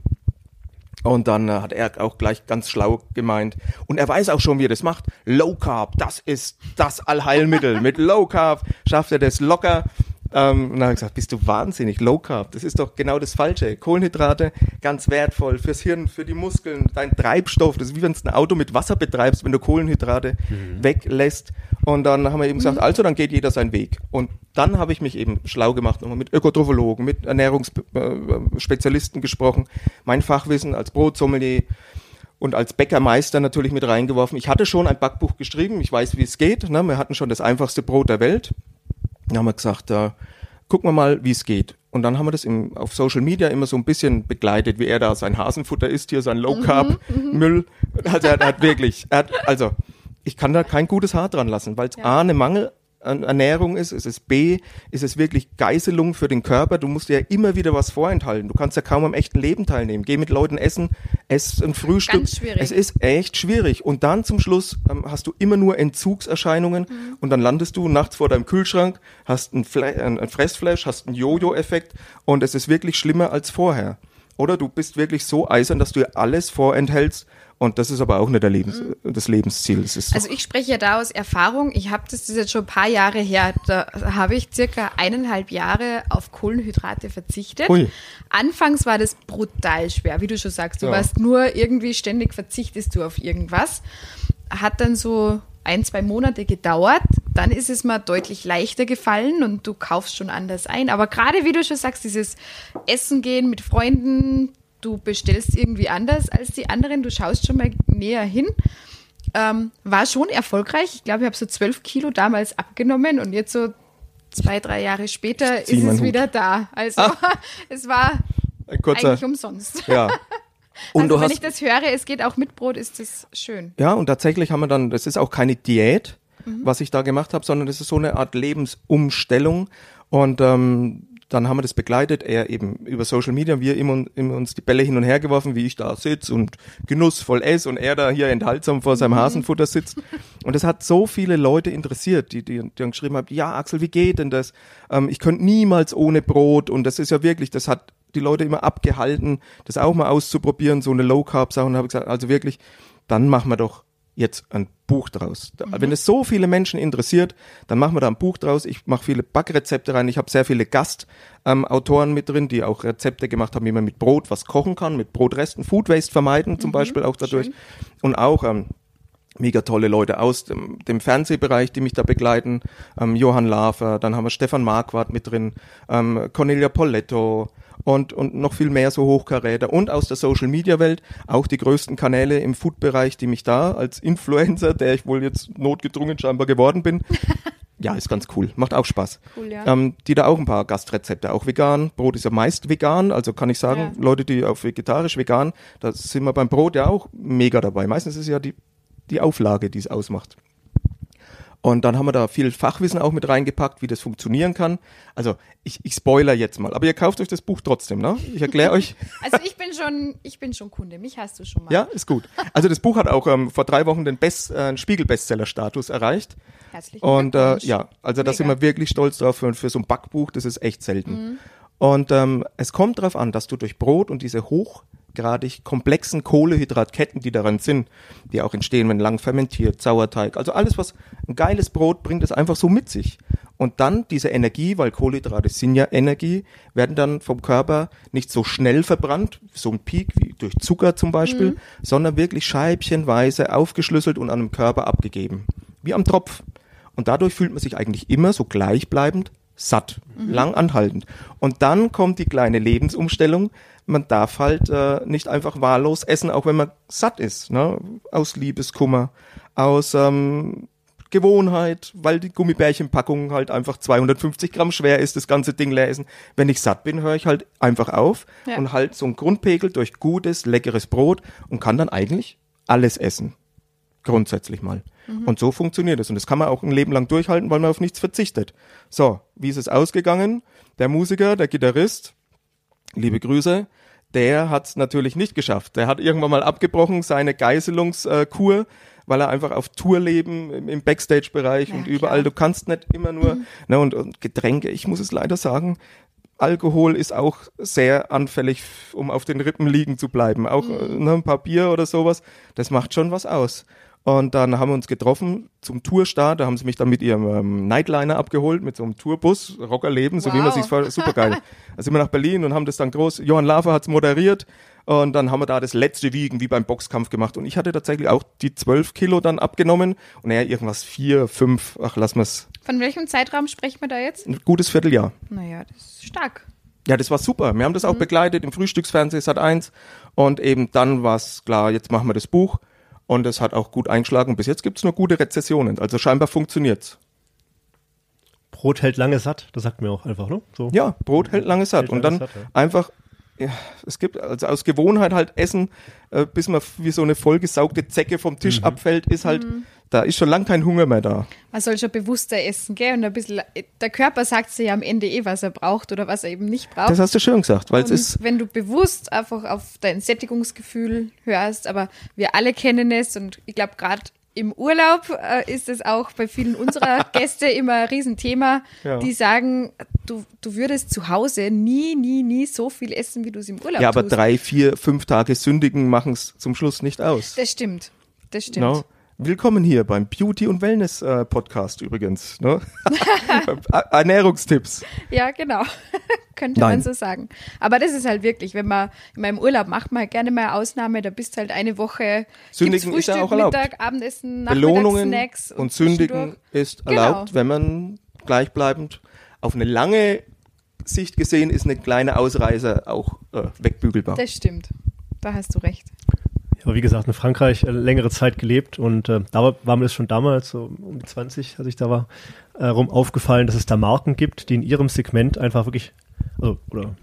Und dann äh, hat er auch gleich ganz schlau gemeint. Und er weiß auch schon, wie er das macht. Low Carb, das ist das Allheilmittel. Mit Low Carb schafft er das locker. Ähm, und dann habe ich gesagt, bist du wahnsinnig, Low Carb, das ist doch genau das Falsche. Kohlenhydrate, ganz wertvoll fürs Hirn, für die Muskeln, dein Treibstoff, das ist wie wenn du ein Auto mit Wasser betreibst, wenn du Kohlenhydrate mhm. weglässt. Und dann haben wir eben gesagt, also dann geht jeder seinen Weg. Und dann habe ich mich eben schlau gemacht, nochmal mit Ökotrophologen, mit Ernährungsspezialisten gesprochen, mein Fachwissen als Brotsommelier und als Bäckermeister natürlich mit reingeworfen. Ich hatte schon ein Backbuch geschrieben, ich weiß, wie es geht, ne? Wir hatten schon das einfachste Brot der Welt. Dann haben wir gesagt, äh, gucken wir mal, wie es geht. Und dann haben wir das im, auf Social Media immer so ein bisschen begleitet, wie er da sein Hasenfutter isst, hier sein Low-Carb-Müll. Also er hat, er hat wirklich, er hat, also ich kann da kein gutes Haar dran lassen, weil es ja. A, eine Mangel, Ernährung ist, ist es B, ist es wirklich Geißelung für den Körper. Du musst dir ja immer wieder was vorenthalten. Du kannst ja kaum am echten Leben teilnehmen. Geh mit Leuten essen, ess ein Frühstück. Ganz schwierig. Es ist echt schwierig. Und dann zum Schluss ähm, hast du immer nur Entzugserscheinungen mhm. und dann landest du nachts vor deinem Kühlschrank, hast ein, Fle- ein Fressflash, hast einen Jojo-Effekt und es ist wirklich schlimmer als vorher. Oder du bist wirklich so eisern, dass du dir alles vorenthältst. Und das ist aber auch nicht der Lebens- mhm. das Lebensziel. Das ist also ich spreche ja da aus Erfahrung. Ich habe das, das ist jetzt schon ein paar Jahre her. Da habe ich circa eineinhalb Jahre auf Kohlenhydrate verzichtet. Ui. Anfangs war das brutal schwer, wie du schon sagst. Du Ja. warst nur irgendwie ständig verzichtest du auf irgendwas. Hat dann so ein, zwei Monate gedauert. Dann ist es mir deutlich leichter gefallen und du kaufst schon anders ein. Aber gerade wie du schon sagst, dieses Essen gehen mit Freunden, du bestellst irgendwie anders als die anderen, du schaust schon mal näher hin. Ähm, war schon erfolgreich. Ich glaube, ich habe so zwölf Kilo damals abgenommen und jetzt so zwei, drei Jahre später zieh ist meinen es Hut. wieder da. Also es war ein kurzer, eigentlich umsonst. ja. Und also du wenn hast, ich das höre, es geht auch mit Brot, ist das schön. ja, und tatsächlich haben wir dann, das ist auch keine Diät, mhm. was ich da gemacht habe, sondern das ist so eine Art Lebensumstellung. Und ähm, dann haben wir das begleitet, er eben über Social Media, wir immer, immer uns die Bälle hin und her geworfen, wie ich da sitze und genussvoll esse und er da hier enthaltsam vor seinem mhm. Hasenfutter sitzt. Und das hat so viele Leute interessiert, die, die, die dann geschrieben haben, ja Axel, wie geht denn das? Ähm, ich könnte niemals ohne Brot und das ist ja wirklich, das hat die Leute immer abgehalten, das auch mal auszuprobieren, so eine Low-Carb-Sache. Und da habe ich gesagt, also wirklich, dann machen wir doch jetzt ein Buch draus. Mhm. Wenn es so viele Menschen interessiert, dann machen wir da ein Buch draus. Ich mache viele Backrezepte rein. Ich habe sehr viele Gastautoren ähm, mit drin, die auch Rezepte gemacht haben, wie man mit Brot was kochen kann, mit Brotresten, Food Waste vermeiden zum mhm. Beispiel auch dadurch. Schön. Und auch ähm, mega tolle Leute aus dem, dem Fernsehbereich, die mich da begleiten. Ähm, Johann Lafer, dann haben wir Stefan Marquardt mit drin, ähm, Cornelia Poletto, und und noch viel mehr so Hochkaräter und aus der Social-Media-Welt auch die größten Kanäle im Food-Bereich, die mich da als Influencer, der ich wohl jetzt notgedrungen scheinbar geworden bin, ja, ist ganz cool, macht auch Spaß. Cool, ja. Ähm, die da auch ein paar Gastrezepte, auch vegan. Brot ist ja meist vegan, also kann ich sagen, Ja. Leute, die auf vegetarisch, vegan, da sind wir beim Brot ja auch mega dabei. Meistens ist es ja die, die Auflage, die es ausmacht. Und dann haben wir da viel Fachwissen auch mit reingepackt, wie das funktionieren kann. Also ich, ich spoiler jetzt mal, aber ihr kauft euch das Buch trotzdem, ne? Ich erkläre euch. Also ich bin schon, ich bin schon Kunde, mich hast du schon mal. Ja, ist gut. Also das Buch hat auch ähm, vor drei Wochen den Best, äh, einen Spiegel-Bestseller-Status erreicht. Herzlichen Und äh, Glückwunsch. ja, also da Mega. sind wir wirklich stolz drauf für, für so ein Backbuch, das ist echt selten. Mhm. Und ähm, es kommt darauf an, dass du durch Brot und diese hochgradig komplexen Kohlehydratketten, die daran sind, die auch entstehen, wenn lang fermentiert, Sauerteig, also alles, was ein geiles Brot bringt, es einfach so mit sich. Und dann diese Energie, weil Kohlenhydrate sind ja Energie, werden dann vom Körper nicht so schnell verbrannt, so ein Peak wie durch Zucker zum Beispiel, mhm. sondern wirklich scheibchenweise aufgeschlüsselt und an dem Körper abgegeben. Wie am Tropf. Und dadurch fühlt man sich eigentlich immer so gleichbleibend satt, mhm. lang anhaltend. Und dann kommt die kleine Lebensumstellung. Man darf halt äh, nicht einfach wahllos essen, auch wenn man satt ist, ne? Aus Liebeskummer, aus ähm, Gewohnheit, weil die Gummibärchenpackung halt einfach zweihundertfünfzig Gramm schwer ist, das ganze Ding leer essen. Wenn ich satt bin, höre ich halt einfach auf Ja. und halt so einen Grundpegel durch gutes, leckeres Brot und kann dann eigentlich alles essen. Grundsätzlich mal. Mhm. Und so funktioniert es. Und das kann man auch ein Leben lang durchhalten, weil man auf nichts verzichtet. So, wie ist es ausgegangen? Der Musiker, der Gitarrist, liebe Grüße, der hat es natürlich nicht geschafft. Der hat irgendwann mal abgebrochen, seine Geißelungskur, weil er einfach auf Tour leben, im, im Backstage-Bereich Ja, und überall. klar. Du kannst nicht immer nur, Mhm. ne, und, und Getränke, ich muss es leider sagen, Alkohol ist auch sehr anfällig, um auf den Rippen liegen zu bleiben. Auch Mhm. ne, ein paar Bier oder sowas, das macht schon was aus. Und dann haben wir uns getroffen zum Tourstart, da haben sie mich dann mit ihrem ähm, Nightliner abgeholt, mit so einem Tourbus, Rockerleben, so wie man Wow. sich's vorstellt, super geil. Da sind wir nach Berlin und haben das dann groß, Johann Lafer hat's moderiert und dann haben wir da das letzte Wiegen wie beim Boxkampf gemacht und ich hatte tatsächlich auch die zwölf Kilo dann abgenommen und er irgendwas vier, fünf, ach lass mal's, Von welchem Zeitraum sprechen wir da jetzt? ein gutes Vierteljahr. Naja, das ist stark. Ja, das war super. Wir haben das auch begleitet im Frühstücksfernsehen Sat eins und eben dann war's klar, jetzt machen wir das Buch und es hat auch gut eingeschlagen. Bis jetzt gibt's nur gute Rezessionen, also scheinbar funktioniert's. Brot hält lange satt, das sagt mir auch einfach, ne? So. Ja, Brot hält lange satt Hält und lange dann satt, ja. einfach ja, es gibt also aus Gewohnheit halt Essen, äh, bis man wie so eine vollgesaugte Zecke vom Tisch mhm. abfällt, ist halt, mhm. da ist schon lang kein Hunger mehr da. Man soll schon bewusster essen, gell? Und ein bisschen, der Körper sagt sich ja am Ende eh, was er braucht oder was er eben nicht braucht. Das hast du schön gesagt, weil es ist. Wenn du bewusst einfach auf dein Sättigungsgefühl hörst, aber wir alle kennen es und ich glaube gerade im Urlaub äh, ist es auch bei vielen unserer Gäste immer ein Riesenthema, ja. die sagen, du, du würdest zu Hause nie, nie, nie so viel essen, wie du es im Urlaub tust. Ja, aber tust. drei, vier, fünf Tage sündigen machen es zum Schluss nicht aus. Das stimmt, das stimmt. No. Willkommen hier beim Beauty- und Wellness-Podcast äh, übrigens. Ne? Ernährungstipps. Ja, genau. Könnte Nein. man so sagen. Aber das ist halt wirklich, wenn man in meinem Urlaub macht man halt gerne mal eine Ausnahme, da bist du halt eine Woche, Sündigen Frühstück, ist ja auch erlaubt. Mittag, Abendessen, Belohnungen Nachmittagssnacks. Und, und Sündigen ist erlaubt, genau. wenn man gleichbleibend auf eine lange Sicht gesehen ist, eine kleine Ausreise auch äh, wegbügelbar. Das stimmt. Da hast du recht. Aber wie gesagt, in Frankreich äh, längere Zeit gelebt und äh, da war, war mir das schon damals, so um die zwanzig, als ich da war, äh, rum aufgefallen, dass es da Marken gibt, die in ihrem Segment einfach wirklich, also, oder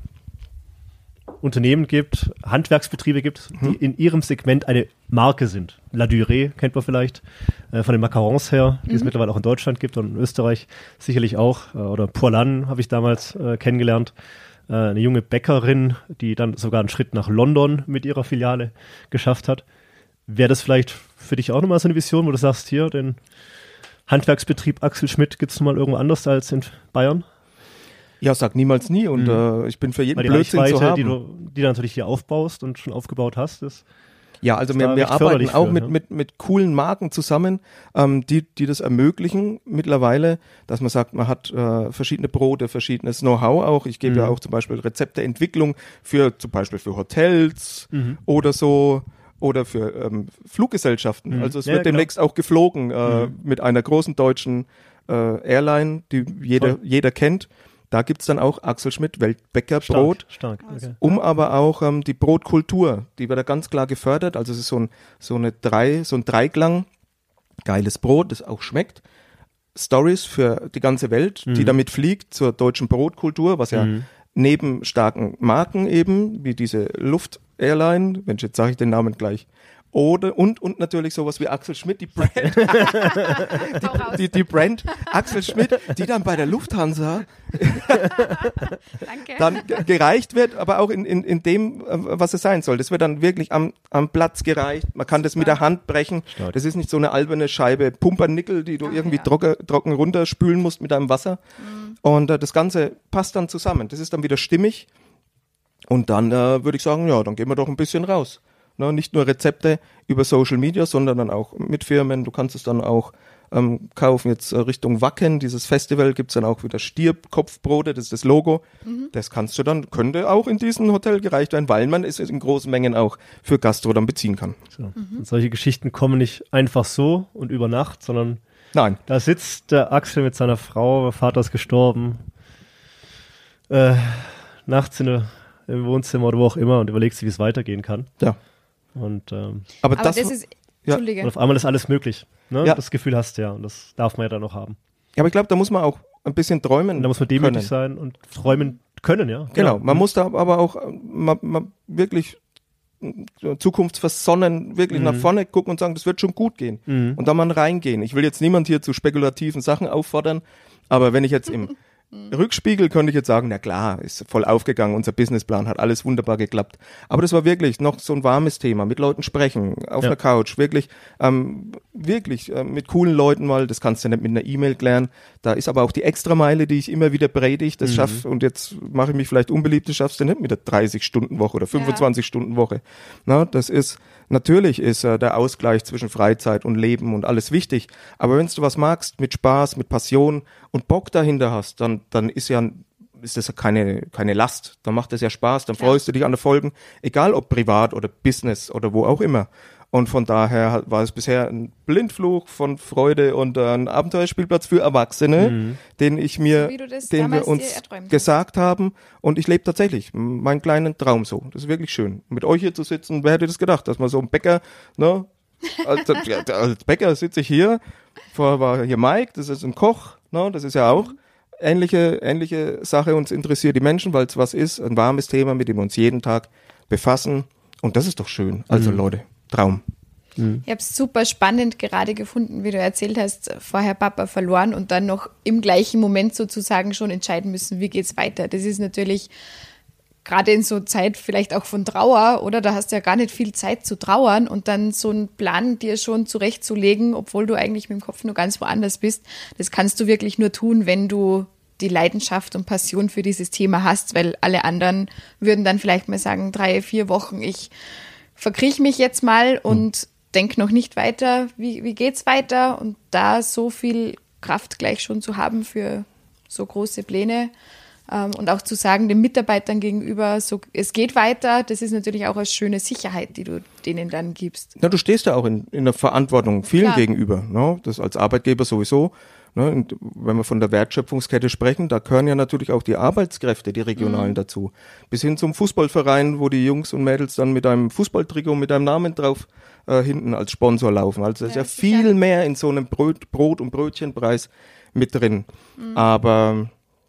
Unternehmen gibt, Handwerksbetriebe gibt, die mhm. in ihrem Segment eine Marke sind. La Durée kennt man vielleicht äh, von den Macarons her, die mhm. es mittlerweile auch in Deutschland gibt und in Österreich sicherlich auch. Äh, oder Pourlan habe ich damals äh, kennengelernt. Eine junge Bäckerin, die dann sogar einen Schritt nach London mit ihrer Filiale geschafft hat. Wäre das vielleicht für dich auch nochmal so eine Vision, wo du sagst, hier, den Handwerksbetrieb Axel Schmidt gibt es nochmal irgendwo anders als in Bayern? Ja, sag niemals nie und mhm. äh, ich bin für jeden Weil die Blödsinn Reichweite, zu haben. Die du, die du natürlich hier aufbaust und schon aufgebaut hast, ist Ja, also wir, wir arbeiten auch für, mit, ja. mit, mit coolen Marken zusammen, ähm, die, die das ermöglichen mittlerweile, dass man sagt, man hat äh, verschiedene Brote, verschiedenes Know-how auch. Ich gebe mhm. ja auch zum Beispiel Rezepteentwicklung für zum Beispiel für Hotels mhm. oder so oder für ähm, Fluggesellschaften. Mhm. Also es ja, wird demnächst genau. auch geflogen äh, mhm. mit einer großen deutschen äh, Airline, die jeder, jeder kennt. Da gibt's dann auch Axel Schmidt Weltbäckerbrot, stark, stark, okay. um aber auch ähm, die Brotkultur, die wird da ganz klar gefördert. Also es ist so ein so eine drei so ein Dreiklang, geiles Brot, das auch schmeckt. Stories für die ganze Welt, mhm. die damit fliegt zur deutschen Brotkultur, was ja mhm. neben starken Marken eben wie diese Luft-Airline, Mensch, jetzt sage ich den Namen gleich. Oder, und, und natürlich sowas wie Axel Schmidt, die Brand, die, die, die Brand Axel Schmidt, die dann bei der Lufthansa dann gereicht wird, aber auch in, in, in dem, was es sein soll. Das wird dann wirklich am, am Platz gereicht. Man kann das mit der Hand brechen. Stark. Das ist nicht so eine alberne Scheibe Pumpernickel, die du Ach, irgendwie ja. trocken, trocken runterspülen musst mit deinem Wasser. Mhm. Und äh, das Ganze passt dann zusammen. Das ist dann wieder stimmig. Und dann äh, würde ich sagen, ja, dann gehen wir doch ein bisschen raus. Ne, nicht nur Rezepte über Social Media, sondern dann auch mit Firmen. Du kannst es dann auch ähm, kaufen. Jetzt äh, Richtung Wacken, dieses Festival, gibt's dann auch wieder Stirbkopfbrote, das ist das Logo. Mhm. Das kannst du dann, könnte auch in diesem Hotel gereicht werden, weil man es in großen Mengen auch für Gastro dann beziehen kann. So. Mhm. Und solche Geschichten kommen nicht einfach so und über Nacht, sondern Nein. Da sitzt der Axel mit seiner Frau, der Vater ist gestorben, äh, nachts in der, im Wohnzimmer oder wo auch immer und überlegt sich, wie es weitergehen kann. Ja. Und, ähm, aber, aber das, das ist, ja. Und auf einmal ist alles möglich. Ne? Ja. Das Gefühl hast du ja und das darf man ja dann auch haben. Ja, aber ich glaube, da muss man auch ein bisschen träumen. Und da muss man demütig sein und träumen können, ja. Genau, man mhm. muss da aber auch man, man wirklich zukunftsversonnen wirklich mhm. nach vorne gucken und sagen, das wird schon gut gehen. Mhm. Und da mal reingehen. Ich will jetzt niemand hier zu spekulativen Sachen auffordern, aber wenn ich jetzt im Rückspiegel könnte ich jetzt sagen, na klar, ist voll aufgegangen, unser Businessplan hat alles wunderbar geklappt. Aber das war wirklich noch so ein warmes Thema, mit Leuten sprechen, auf ja. der Couch, wirklich, ähm, wirklich äh, mit coolen Leuten mal, das kannst du nicht mit einer E-Mail klären. Da ist aber auch die Extrameile, die ich immer wieder predige, das mhm. schaff, und jetzt mache ich mich vielleicht unbeliebt, das schaffst du nicht mit der dreißig-Stunden-Woche oder fünfundzwanzig-Stunden-Woche. Na, das ist, natürlich ist äh, der Ausgleich zwischen Freizeit und Leben und alles wichtig, aber wenn du was magst, mit Spaß, mit Passion und Bock dahinter hast, dann dann ist ja ist das ja keine keine Last, dann macht das ja Spaß, dann freust ja. du dich an Erfolgen, egal ob privat oder Business oder wo auch immer. Und von daher war es bisher ein Blindflug von Freude und ein Abenteuerspielplatz für Erwachsene, mhm. den ich mir, so den wir uns gesagt haben. Und ich lebe tatsächlich meinen kleinen Traum so. Das ist wirklich schön. Mit euch hier zu sitzen, wer hätte das gedacht, dass man so ein Bäcker, ne, als, als Bäcker sitze ich hier, vorher war hier Mike, das ist ein Koch, ne, das ist ja auch ähnliche, ähnliche Sache, uns interessiert die Menschen, weil es was ist, ein warmes Thema, mit dem wir uns jeden Tag befassen. Und das ist doch schön. Also mhm. Leute, Traum. Ich habe es super spannend gerade gefunden, wie du erzählt hast, vorher Papa verloren und dann noch im gleichen Moment sozusagen schon entscheiden müssen, wie geht's weiter. Das ist natürlich gerade in so Zeit vielleicht auch von Trauer, oder? Da hast du ja gar nicht viel Zeit zu trauern und dann so einen Plan dir schon zurechtzulegen, obwohl du eigentlich mit dem Kopf nur ganz woanders bist. Das kannst du wirklich nur tun, wenn du die Leidenschaft und Passion für dieses Thema hast, weil alle anderen würden dann vielleicht mal sagen, drei, vier Wochen, ich verkrieche mich jetzt mal und denk noch nicht weiter, wie, wie geht's weiter? Und da so viel Kraft gleich schon zu haben für so große Pläne ähm, und auch zu sagen den Mitarbeitern gegenüber, so, es geht weiter, das ist natürlich auch eine schöne Sicherheit, die du denen dann gibst. Na, du stehst ja auch in, in der Verantwortung vielen Klar. gegenüber, ne? Das als Arbeitgeber sowieso. Ne? Und wenn wir von der Wertschöpfungskette sprechen, da gehören ja natürlich auch die Arbeitskräfte, die regionalen mhm. dazu. Bis hin zum Fußballverein, wo die Jungs und Mädels dann mit einem Fußballtrikot mit einem Namen drauf äh, hinten als Sponsor laufen. Also da ist ja, ja viel mehr in so einem Brot, Brot- und Brötchenpreis mit drin. Mhm. Aber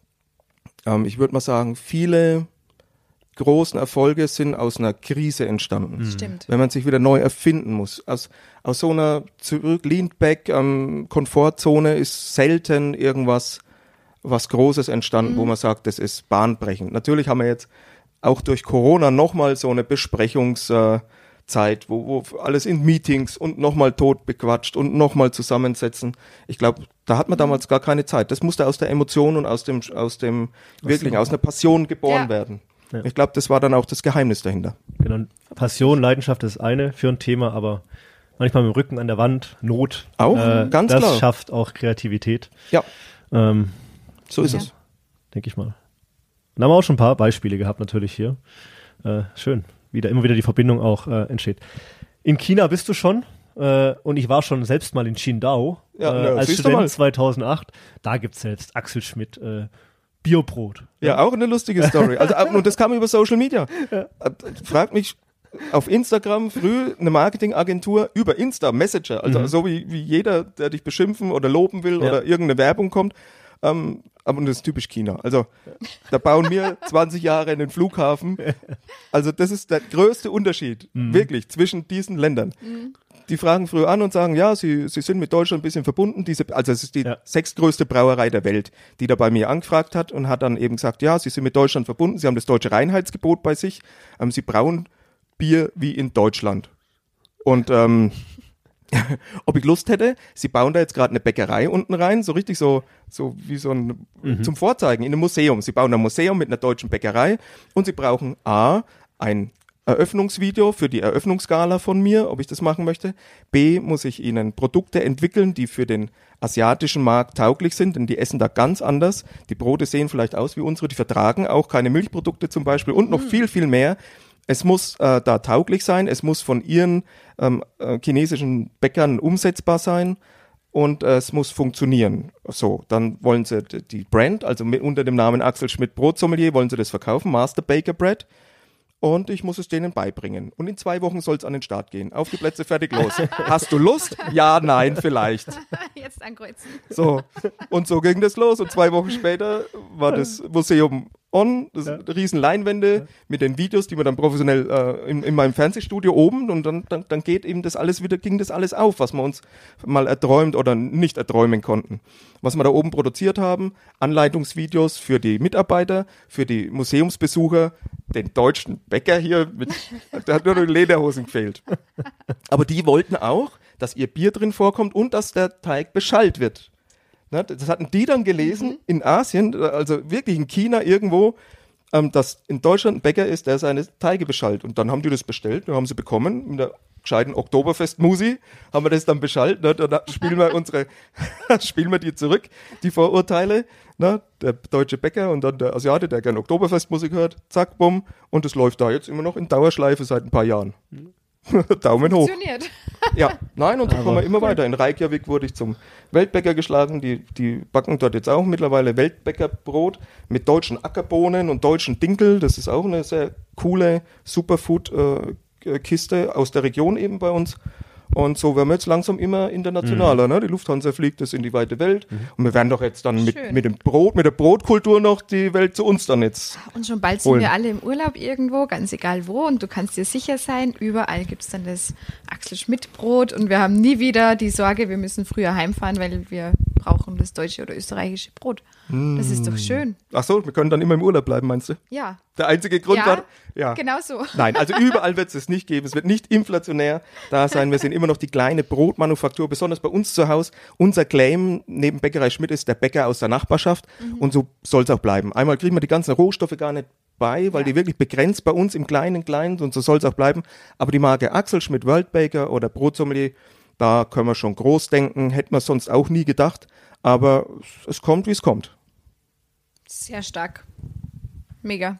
ähm, ich würde mal sagen, viele großen Erfolge sind aus einer Krise entstanden. Stimmt. Wenn man sich wieder neu erfinden muss. Aus, aus so einer zurück, leaned back ähm, Komfortzone ist selten irgendwas was Großes entstanden, mhm. wo man sagt, das ist bahnbrechend. Natürlich haben wir jetzt auch durch Corona nochmal so eine Besprechungszeit, äh, wo, wo alles in Meetings und nochmal tot bequatscht und nochmal zusammensetzen. Ich glaube, da hat man damals gar keine Zeit. Das musste aus der Emotion und aus dem, aus dem wirklich, aus einer Passion geboren ja. werden. Ja. Ich glaube, das war dann auch das Geheimnis dahinter. Genau. Passion, Leidenschaft ist eine für ein Thema, aber manchmal mit dem Rücken an der Wand, Not. Auch, äh, ganz das klar. Das schafft auch Kreativität. Ja, ähm, so ist ja. es. Denke ich mal. Dann haben wir auch schon ein paar Beispiele gehabt natürlich hier. Äh, schön, wie da immer wieder die Verbindung auch äh, entsteht. In China bist du schon äh, und ich war schon selbst mal in Qingdao ja, äh, ja, als Student zweitausendacht. Da gibt es selbst Axel Schmidt äh, Biobrot. Ja, auch eine lustige Story. Also, und das kam über Social Media. Ja. Fragt mich auf Instagram früh eine Marketingagentur über Insta Messenger, also mhm. so wie, wie jeder, der dich beschimpfen oder loben will ja. oder irgendeine Werbung kommt. Ähm, aber das ist typisch China. Also da bauen wir zwanzig Jahre einen Flughafen. Also das ist der größte Unterschied, mhm. wirklich, zwischen diesen Ländern. Mhm. Die fragen früher an und sagen, ja, sie, sie sind mit Deutschland ein bisschen verbunden. Diese, also es ist die ja. sechstgrößte Brauerei der Welt, die da bei mir angefragt hat und hat dann eben gesagt, ja, sie sind mit Deutschland verbunden, sie haben das deutsche Reinheitsgebot bei sich, ähm, sie brauen Bier wie in Deutschland. Und ähm, ob ich Lust hätte, sie bauen da jetzt gerade eine Bäckerei unten rein, so richtig so, so wie so ein, mhm. zum Vorzeigen, in einem Museum. Sie bauen ein Museum mit einer deutschen Bäckerei und sie brauchen A, ein Eröffnungsvideo für die Eröffnungsgala von mir, ob ich das machen möchte. B, muss ich ihnen Produkte entwickeln, die für den asiatischen Markt tauglich sind, denn die essen da ganz anders. Die Brote sehen vielleicht aus wie unsere, die vertragen auch keine Milchprodukte zum Beispiel und noch mhm. viel, viel mehr. Es muss äh, da tauglich sein, es muss von ihren ähm, äh, chinesischen Bäckern umsetzbar sein und äh, es muss funktionieren. So, dann wollen sie die Brand, also mit, unter dem Namen Axel Schmidt Brotsommelier, wollen sie das verkaufen, Master Baker Bread. Und ich muss es denen beibringen. Und in zwei Wochen soll es an den Start gehen. Auf die Plätze, fertig, los. Hast du Lust? Ja, nein, vielleicht. Jetzt ankreuzen. So, und so ging das los. Und zwei Wochen später war das Museum on, das ja. riesen Leinwände ja. mit den Videos, die man dann professionell äh, in, in meinem Fernsehstudio oben und dann, dann, dann geht eben das alles wieder, ging das alles auf, was wir uns mal erträumt oder nicht erträumen konnten. Was wir da oben produziert haben, Anleitungsvideos für die Mitarbeiter, für die Museumsbesucher, den deutschen Bäcker hier, mit, da hat nur die Lederhosen gefehlt. Aber die wollten auch, dass ihr Bier drin vorkommt und dass der Teig beschallt wird. Das hatten die dann gelesen mhm. in Asien, also wirklich in China irgendwo, ähm, dass in Deutschland ein Bäcker ist, der seine Teige beschallt. Und dann haben die das bestellt, dann haben sie bekommen, mit der gescheiten Oktoberfest-Musi, haben wir das dann beschallt, ne? Dann spielen wir unsere, spielen wir die zurück, die Vorurteile, ne? Der deutsche Bäcker und dann der Asiate, der gerne Oktoberfestmusik hört, zack, bumm, und das läuft da jetzt immer noch in Dauerschleife seit ein paar Jahren. Mhm. Daumen hoch. Funktioniert. Ja, nein, und so kommen wir immer weiter. In Reykjavik wurde ich zum Weltbäcker geschlagen. Die, die backen dort jetzt auch mittlerweile Weltbäckerbrot mit deutschen Ackerbohnen und deutschen Dinkel. Das ist auch eine sehr coole Superfood-Kiste aus der Region eben bei uns. Und so werden wir jetzt langsam immer internationaler. Mhm. Ne? Die Lufthansa fliegt das in die weite Welt. Mhm. Und wir werden doch jetzt dann mit, mit dem Brot, mit der Brotkultur noch die Welt zu uns dann jetzt Und schon bald holen. sind wir alle im Urlaub irgendwo, ganz egal wo. Und du kannst dir sicher sein, überall gibt es dann das Axel Schmidt Brot. Und wir haben nie wieder die Sorge, wir müssen früher heimfahren, weil wir brauchen das deutsche oder österreichische Brot. Mm. Das ist doch schön. Ach so, wir können dann immer im Urlaub bleiben, meinst du? Ja. Der einzige Grund ja, war, ja, genau so. Nein, also überall wird es es nicht geben. Es wird nicht inflationär da sein. Wir sind immer noch die kleine Brotmanufaktur, besonders bei uns zu Hause. Unser Claim neben Bäckerei Schmidt ist der Bäcker aus der Nachbarschaft. Mhm. Und so soll es auch bleiben. Einmal kriegen wir die ganzen Rohstoffe gar nicht bei, weil ja. die wirklich begrenzt bei uns im Kleinen, Kleinen, und so soll es auch bleiben. Aber die Marke Axel Schmidt World Baker oder Brotsommelier, da können wir schon groß denken. Hätten wir sonst auch nie gedacht. Aber es kommt, wie es kommt. Sehr stark. Mega.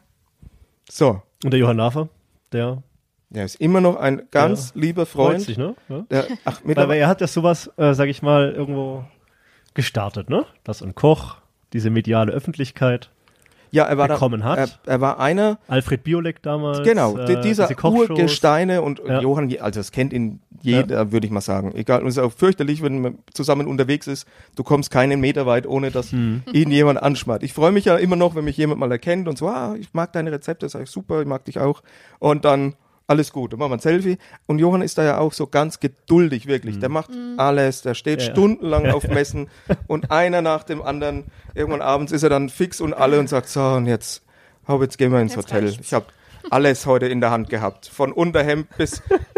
So. Und der Johann Nafer, der Er ist immer noch ein ganz ja. lieber Freund. Freut sich, ne? Ja. Der, ach, weil, weil er hat ja sowas, äh, sag ich mal, irgendwo gestartet, ne? Das und Koch, diese mediale Öffentlichkeit ja, er war bekommen da, hat. Er, er war einer. Alfred Biolek damals. Genau, äh, dieser Urgesteine und ja. Johann, also das kennt ihn jeder, ja. würde ich mal sagen. Egal, und es ist auch fürchterlich, wenn man zusammen unterwegs ist. Du kommst keinen Meter weit, ohne dass hm. ihn jemand anschmarrt. Ich freue mich ja immer noch, wenn mich jemand mal erkennt und so, ah, ich mag deine Rezepte, sag ich, super, ich mag dich auch. Und dann alles gut, dann machen wir ein Selfie. Und Johann ist da ja auch so ganz geduldig, wirklich. Mhm. Der macht mhm. alles, der steht ja, stundenlang ja. auf Messen und einer nach dem anderen. Irgendwann abends ist er dann fix und alle und sagt, so, und jetzt, hau, jetzt gehen wir ins jetzt Hotel. Reicht's. Ich habe alles heute in der Hand gehabt. Von Unterhemd bis,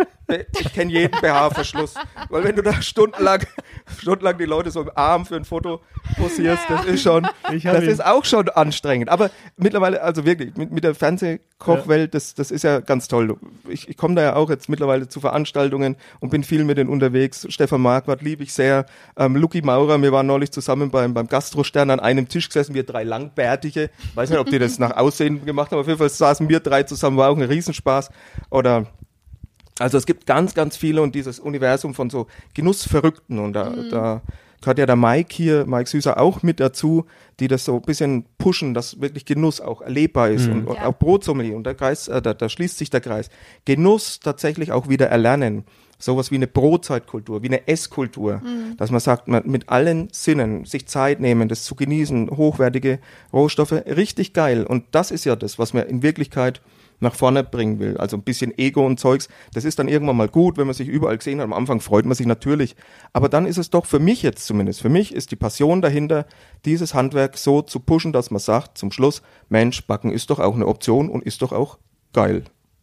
ich kenne jeden B H-Verschluss. Weil wenn du da stundenlang, stundenlang die Leute so im Arm für ein Foto posierst, ja, ja. das ist schon, das ist auch schon anstrengend. Aber mittlerweile, also wirklich, mit, mit der Fernsehkochwelt, das, das ist ja ganz toll. Ich, ich komme da ja auch jetzt mittlerweile zu Veranstaltungen und bin viel mit denen unterwegs. Stefan Marquardt liebe ich sehr. Ähm, Luki Maurer, wir waren neulich zusammen beim, beim Gastrostern an einem Tisch gesessen, wir drei Langbärtige. Ich weiß nicht, ob die das nach Aussehen gemacht haben, auf jeden Fall saßen wir drei zusammen, war auch ein Riesenspaß. Oder Also es gibt ganz, ganz viele und dieses Universum von so Genussverrückten und da, mhm. da gehört ja der Mike hier, Mike Süßer auch mit dazu, die das so ein bisschen pushen, dass wirklich Genuss auch erlebbar ist mhm. und, und ja. auch Brotsommelier und der Kreis, äh, da, da schließt sich der Kreis. Genuss tatsächlich auch wieder erlernen. Sowas wie eine Brotzeitkultur, wie eine Esskultur, mhm. dass man sagt, man mit allen Sinnen sich Zeit nehmen, das zu genießen, hochwertige Rohstoffe, richtig geil. Und das ist ja das, was man in Wirklichkeit nach vorne bringen will. Also ein bisschen Ego und Zeugs, das ist dann irgendwann mal gut, wenn man sich überall gesehen hat. Am Anfang freut man sich natürlich. Aber dann ist es doch für mich jetzt zumindest, für mich ist die Passion dahinter, dieses Handwerk so zu pushen, dass man sagt zum Schluss, Mensch, Backen ist doch auch eine Option und ist doch auch geil.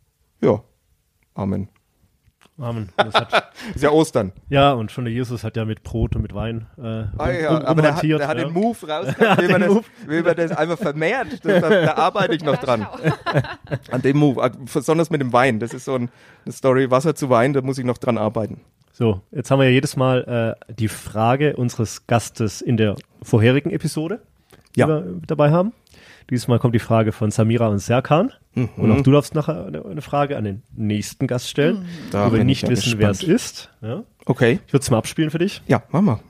Ja, Amen. Amen. Das hat, ist ja Ostern. Ja, und schon der Jesus hat ja mit Brot und mit Wein äh, ah, ja, um, aber der hat, der hat ja. den Move rausgehabt, wie man, das, wie man das einfach vermehrt. Das, da, da arbeite ich noch dran. An dem Move, besonders mit dem Wein. Das ist so ein, eine Story, Wasser zu Wein, da muss ich noch dran arbeiten. So, jetzt haben wir ja jedes Mal äh, die Frage unseres Gastes in der vorherigen Episode, die ja. wir mit dabei haben. Diesmal kommt die Frage von Samira und Serkan. Mhm. Und auch du darfst nachher eine, eine Frage an den nächsten Gast stellen, da wo wir nicht ja wissen, wer es ist. Ja? Okay. Ich würde es mal abspielen für dich. Ja, mach mal.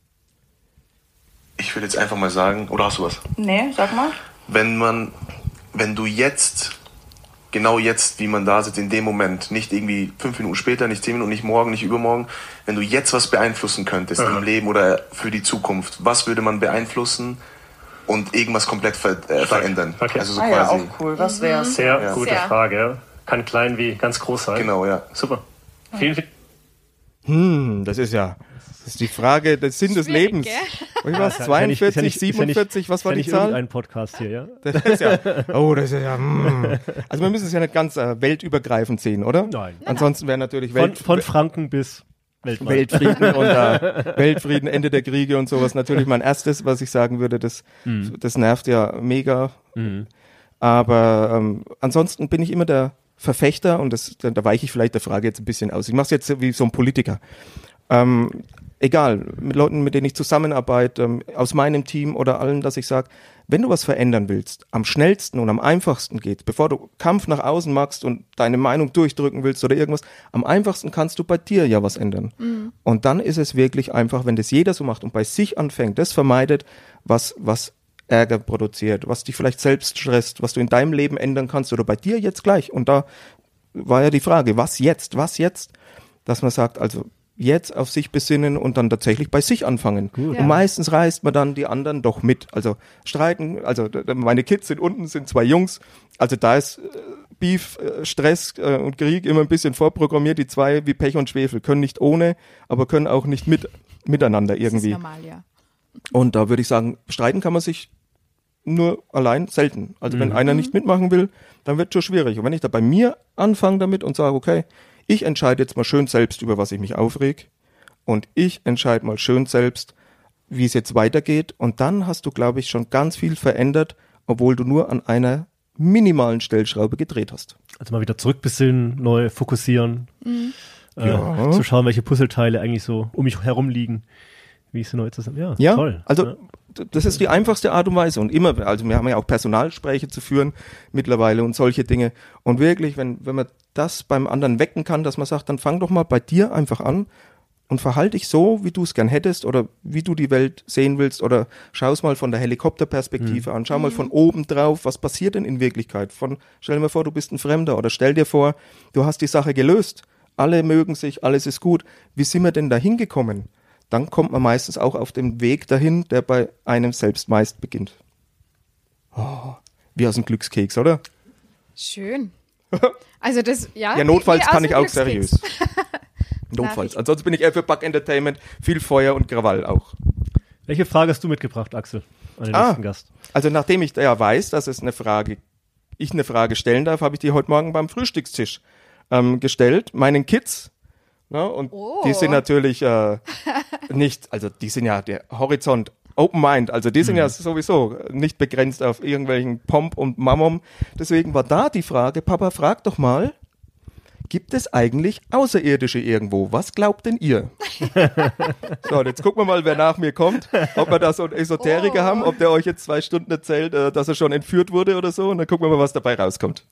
Ich will jetzt einfach mal sagen, oder hast du was? Nee, sag mal. Wenn man, wenn du jetzt, genau jetzt, wie man da sitzt, in dem Moment, nicht irgendwie fünf Minuten später, nicht zehn Minuten, nicht morgen, nicht übermorgen, wenn du jetzt was beeinflussen könntest ja. im Leben oder für die Zukunft, was würde man beeinflussen und irgendwas komplett ver äh, verändern? Okay. Also so ah, quasi. Ja, auch cool. Was wär's? Sehr ja. gute Sehr. Frage. Ja. Kann klein wie ganz groß sein. Genau, ja. Super. Vielen, vielen Hm, das ist ja, das ist die Frage des Sinn des Lebens. Wie war's? Ja, zweiundvierzig, ist ja nicht, siebenundvierzig, ist ja nicht, was war ist die ja nicht Zahl? Ein Podcast hier, ja? Das ist ja, oh, das ist ja, mm. Also wir müssen es ja nicht ganz äh, weltübergreifend sehen, oder? Nein. Ansonsten wäre natürlich Von, Welt, von Franken bis weltweit. Weltfrieden und äh, Weltfrieden, Ende der Kriege und sowas. Natürlich mein erstes, was ich sagen würde, das, mhm. das nervt ja mega. Mhm. Aber ähm, ansonsten bin ich immer der Verfechter und das, da, da weiche ich vielleicht der Frage jetzt ein bisschen aus. Ich mache es jetzt wie so ein Politiker. Ähm, egal, mit Leuten, mit denen ich zusammenarbeite, ähm, aus meinem Team oder allen, dass ich sage, wenn du was verändern willst, am schnellsten und am einfachsten geht, bevor du Kampf nach außen machst und deine Meinung durchdrücken willst oder irgendwas, am einfachsten kannst du bei dir ja was ändern. Mhm. Und dann ist es wirklich einfach, wenn das jeder so macht und bei sich anfängt, das vermeidet, was, was Ärger produziert, was dich vielleicht selbst stresst, was du in deinem Leben ändern kannst oder bei dir jetzt gleich. Und da war ja die Frage, was jetzt, was jetzt? dass man sagt, also jetzt auf sich besinnen und dann tatsächlich bei sich anfangen. Gut. Ja. Und meistens reißt man dann die anderen doch mit. Also streiten, also meine Kids sind unten, sind zwei Jungs, also da ist äh, Beef, äh, Stress äh, und Krieg immer ein bisschen vorprogrammiert. Die zwei wie Pech und Schwefel können nicht ohne, aber können auch nicht mit, miteinander irgendwie. Das ist normal, ja. Und da würde ich sagen, streiten kann man sich nur allein selten. Also wenn einer nicht mitmachen will, dann wird es schon schwierig. Und wenn ich da bei mir anfange damit und sage, okay, ich entscheide jetzt mal schön selbst, über was ich mich aufreg, und ich entscheide mal schön selbst, wie es jetzt weitergeht, und dann hast du, glaube ich, schon ganz viel verändert, obwohl du nur an einer minimalen Stellschraube gedreht hast. Also mal wieder zurückbesinnen, neu fokussieren, Mhm. äh, Ja. zu schauen, welche Puzzleteile eigentlich so um mich herum liegen, wie ich sie neu zusammen. Ja, Ja, toll. also ja. d- das ist die einfachste Art und Weise, und immer, also wir haben ja auch Personalgespräche zu führen mittlerweile und solche Dinge, und wirklich, wenn, wenn man das beim anderen wecken kann, dass man sagt, dann fang doch mal bei dir einfach an und verhalte dich so, wie du es gern hättest oder wie du die Welt sehen willst, oder schau es mal von der Helikopterperspektive Mhm. an, schau mal von oben drauf, was passiert denn in Wirklichkeit? Von, stell dir mal vor, du bist ein Fremder, oder stell dir vor, du hast die Sache gelöst, alle mögen sich, alles ist gut. Wie sind wir denn da hingekommen? Dann kommt man meistens auch auf den Weg dahin, der bei einem selbst meist beginnt. Oh, wie aus einem Glückskeks, oder? Schön. Also das, ja. Ja, notfalls wie aus kann dem ich auch Glückskeks. seriös. Notfalls. Ansonsten bin ich eher für Bug Entertainment, viel Feuer und Krawall auch. Welche Frage hast du mitgebracht, Axel, an den Ah. nächsten Gast? Also nachdem ich ja weiß, dass es eine Frage, ich eine Frage stellen darf, habe ich die heute Morgen beim Frühstückstisch ähm, gestellt, meinen Kids. Ne, und Oh. die sind natürlich äh, nicht, also die sind ja der Horizont Open Mind, also die sind ja sowieso nicht begrenzt auf irgendwelchen Pomp und Mammon. Deswegen war da die Frage, Papa, frag doch mal, gibt es eigentlich Außerirdische irgendwo? Was glaubt denn ihr? So, und jetzt gucken wir mal, wer nach mir kommt, ob wir da so einen Esoteriker Oh. haben, ob der euch jetzt zwei Stunden erzählt, äh, dass er schon entführt wurde oder so, und dann gucken wir mal, was dabei rauskommt.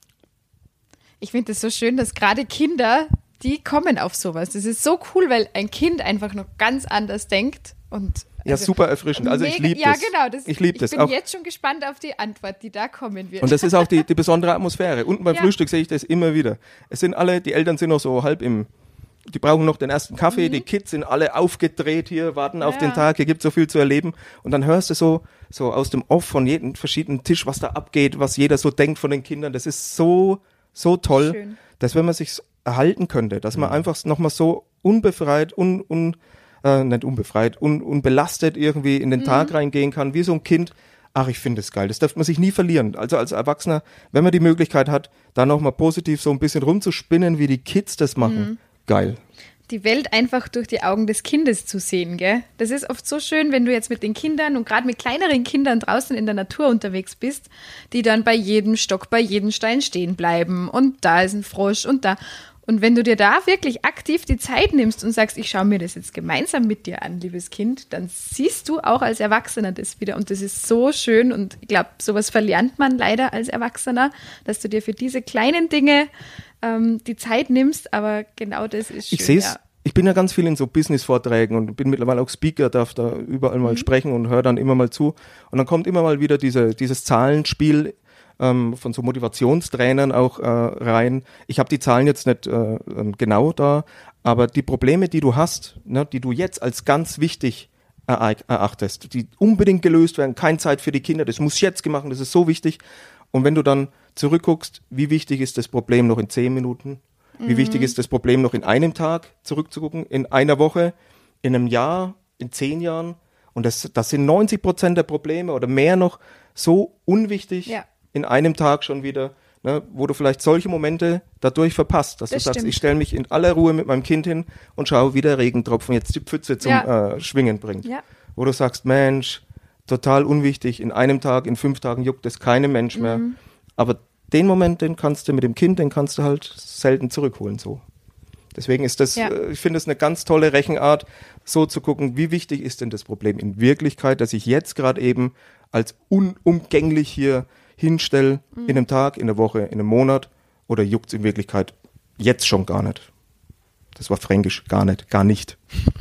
Ich finde es so schön, dass gerade Kinder, die kommen auf sowas. Das ist so cool, weil ein Kind einfach noch ganz anders denkt. Und Ja, super erfrischend. Also ich mega- liebe ja, das. genau, das. Ich liebe das bin auch. jetzt schon gespannt auf die Antwort, die da kommen wird. Und das ist auch die, die besondere Atmosphäre. Unten beim Ja. Frühstück sehe ich das immer wieder. Es sind alle, die Eltern sind noch so halb im, die brauchen noch den ersten Kaffee, die Kids sind alle aufgedreht hier, warten auf Mhm. Ja. den Tag, hier gibt so viel zu erleben. Und dann hörst du so, so aus dem Off von jedem verschiedenen Tisch, was da abgeht, was jeder so denkt von den Kindern. Das ist so, so toll, Schön. dass wenn man sich erhalten könnte, dass man einfach nochmal so unbefreit, un, un, äh, nicht unbefreit, un, unbelastet irgendwie in den Tag reingehen kann, wie so ein Kind. Ach, ich finde es geil. Das darf man sich nie verlieren. Also als Erwachsener, wenn man die Möglichkeit hat, da nochmal positiv so ein bisschen rumzuspinnen, wie die Kids das machen. Geil. Die Welt einfach durch die Augen des Kindes zu sehen, gell? Das ist oft so schön, wenn du jetzt mit den Kindern und gerade mit kleineren Kindern draußen in der Natur unterwegs bist, die dann bei jedem Stock, bei jedem Stein stehen bleiben, und da ist ein Frosch und da. Und wenn du dir da wirklich aktiv die Zeit nimmst und sagst, ich schaue mir das jetzt gemeinsam mit dir an, liebes Kind, dann siehst du auch als Erwachsener das wieder, und das ist so schön, und ich glaube, sowas verlernt man leider als Erwachsener, dass du dir für diese kleinen Dinge ähm, die Zeit nimmst, aber genau das ist schön. Ich sehe es. ja. Ich bin ja ganz viel in so Business-Vorträgen und bin mittlerweile auch Speaker, darf da überall mal sprechen und höre dann immer mal zu. Und dann kommt immer mal wieder diese, dieses Zahlenspiel ähm, von so Motivationstrainern auch äh, rein. Ich habe die Zahlen jetzt nicht äh, genau da, aber die Probleme, die du hast, ne, die du jetzt als ganz wichtig ereig- erachtest, die unbedingt gelöst werden, keine Zeit für die Kinder, das muss jetzt gemacht werden, das ist so wichtig. Und wenn du dann zurückguckst, wie wichtig ist das Problem noch in zehn Minuten? Wie wichtig ist das Problem noch in einem Tag zurückzugucken, in einer Woche, in einem Jahr, in zehn Jahren? Und das, das sind neunzig Prozent der Probleme oder mehr noch so unwichtig Ja. in einem Tag schon wieder, ne, wo du vielleicht solche Momente dadurch verpasst, dass Das du sagst, stimmt. ich stelle mich in aller Ruhe mit meinem Kind hin und schaue, wie der Regentropfen jetzt die Pfütze zum Ja. äh, Schwingen bringt. Ja. Wo du sagst, Mensch, total unwichtig, in einem Tag, in fünf Tagen juckt es keinem Mensch mehr. Mhm. Aber den Moment, den kannst du mit dem Kind, den kannst du halt selten zurückholen so. Deswegen ist das, Ja. äh, ich finde es eine ganz tolle Rechenart, so zu gucken, wie wichtig ist denn das Problem in Wirklichkeit, dass ich jetzt gerade eben als unumgänglich hier hinstelle, Mhm. in einem Tag, in einer Woche, in einem Monat, oder juckt es in Wirklichkeit jetzt schon gar nicht. Das war fränkisch, gar nicht, gar nicht.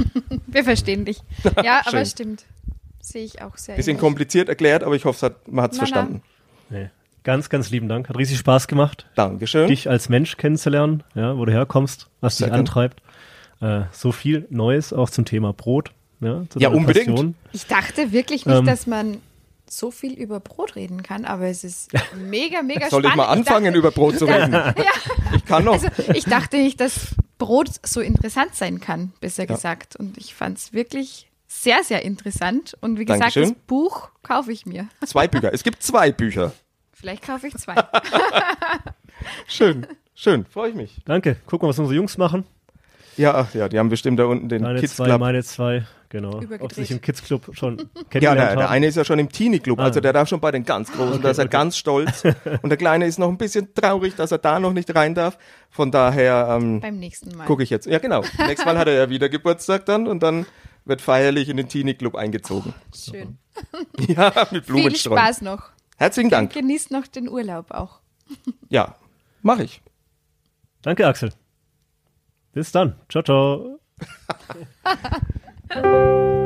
Wir verstehen dich. Ja, aber Schön. stimmt. Sehe ich auch sehr Bisschen ähnlich. kompliziert erklärt, aber ich hoffe, es hat, man hat es Na, na. verstanden. Nee. Ganz, ganz lieben Dank. Hat riesig Spaß gemacht, Dankeschön. dich als Mensch kennenzulernen, ja, wo du herkommst, was Sehr dich gern. antreibt. Äh, so viel Neues auch zum Thema Brot. Ja, zu Ja, deiner unbedingt. Passion. Ich dachte wirklich nicht, Ähm. dass man so viel über Brot reden kann, aber es ist mega, mega Soll spannend. ich mal anfangen, dachte, über Brot zu reden? ja, Ich kann noch. also ich dachte nicht, dass Brot so interessant sein kann, besser Ja. gesagt. Und ich fand es wirklich sehr, sehr interessant. Und wie gesagt, Dankeschön. das Buch kaufe ich mir. Zwei Bücher. Es gibt zwei Bücher. Vielleicht kaufe ich zwei. Schön, schön, freue ich mich. Danke. Gucken wir, was unsere Jungs machen. Ja, ach ja, die haben bestimmt da unten den Deine Kids zwei, Club. meine zwei. Genau. Ob Übergedreht. sie sich im Kids Club schon Ja, kennengelernt der, haben. der eine ist ja schon im Teenie Club, Ah. also der darf schon bei den ganz Großen, Okay, da ist er okay. ganz stolz. Und der Kleine ist noch ein bisschen traurig, dass er da noch nicht rein darf. Von daher ähm, Beim nächsten Mal. gucke ich jetzt. Ja, genau. Nächstes Mal hat er ja wieder Geburtstag dann und dann wird feierlich in den Teenie Club eingezogen. Schön. Ja, mit Viel Blumensträußen. Spaß noch. Herzlichen Dank. Genießt noch den Urlaub auch. Ja, mache ich. Danke, Axel. Bis dann. Ciao, ciao.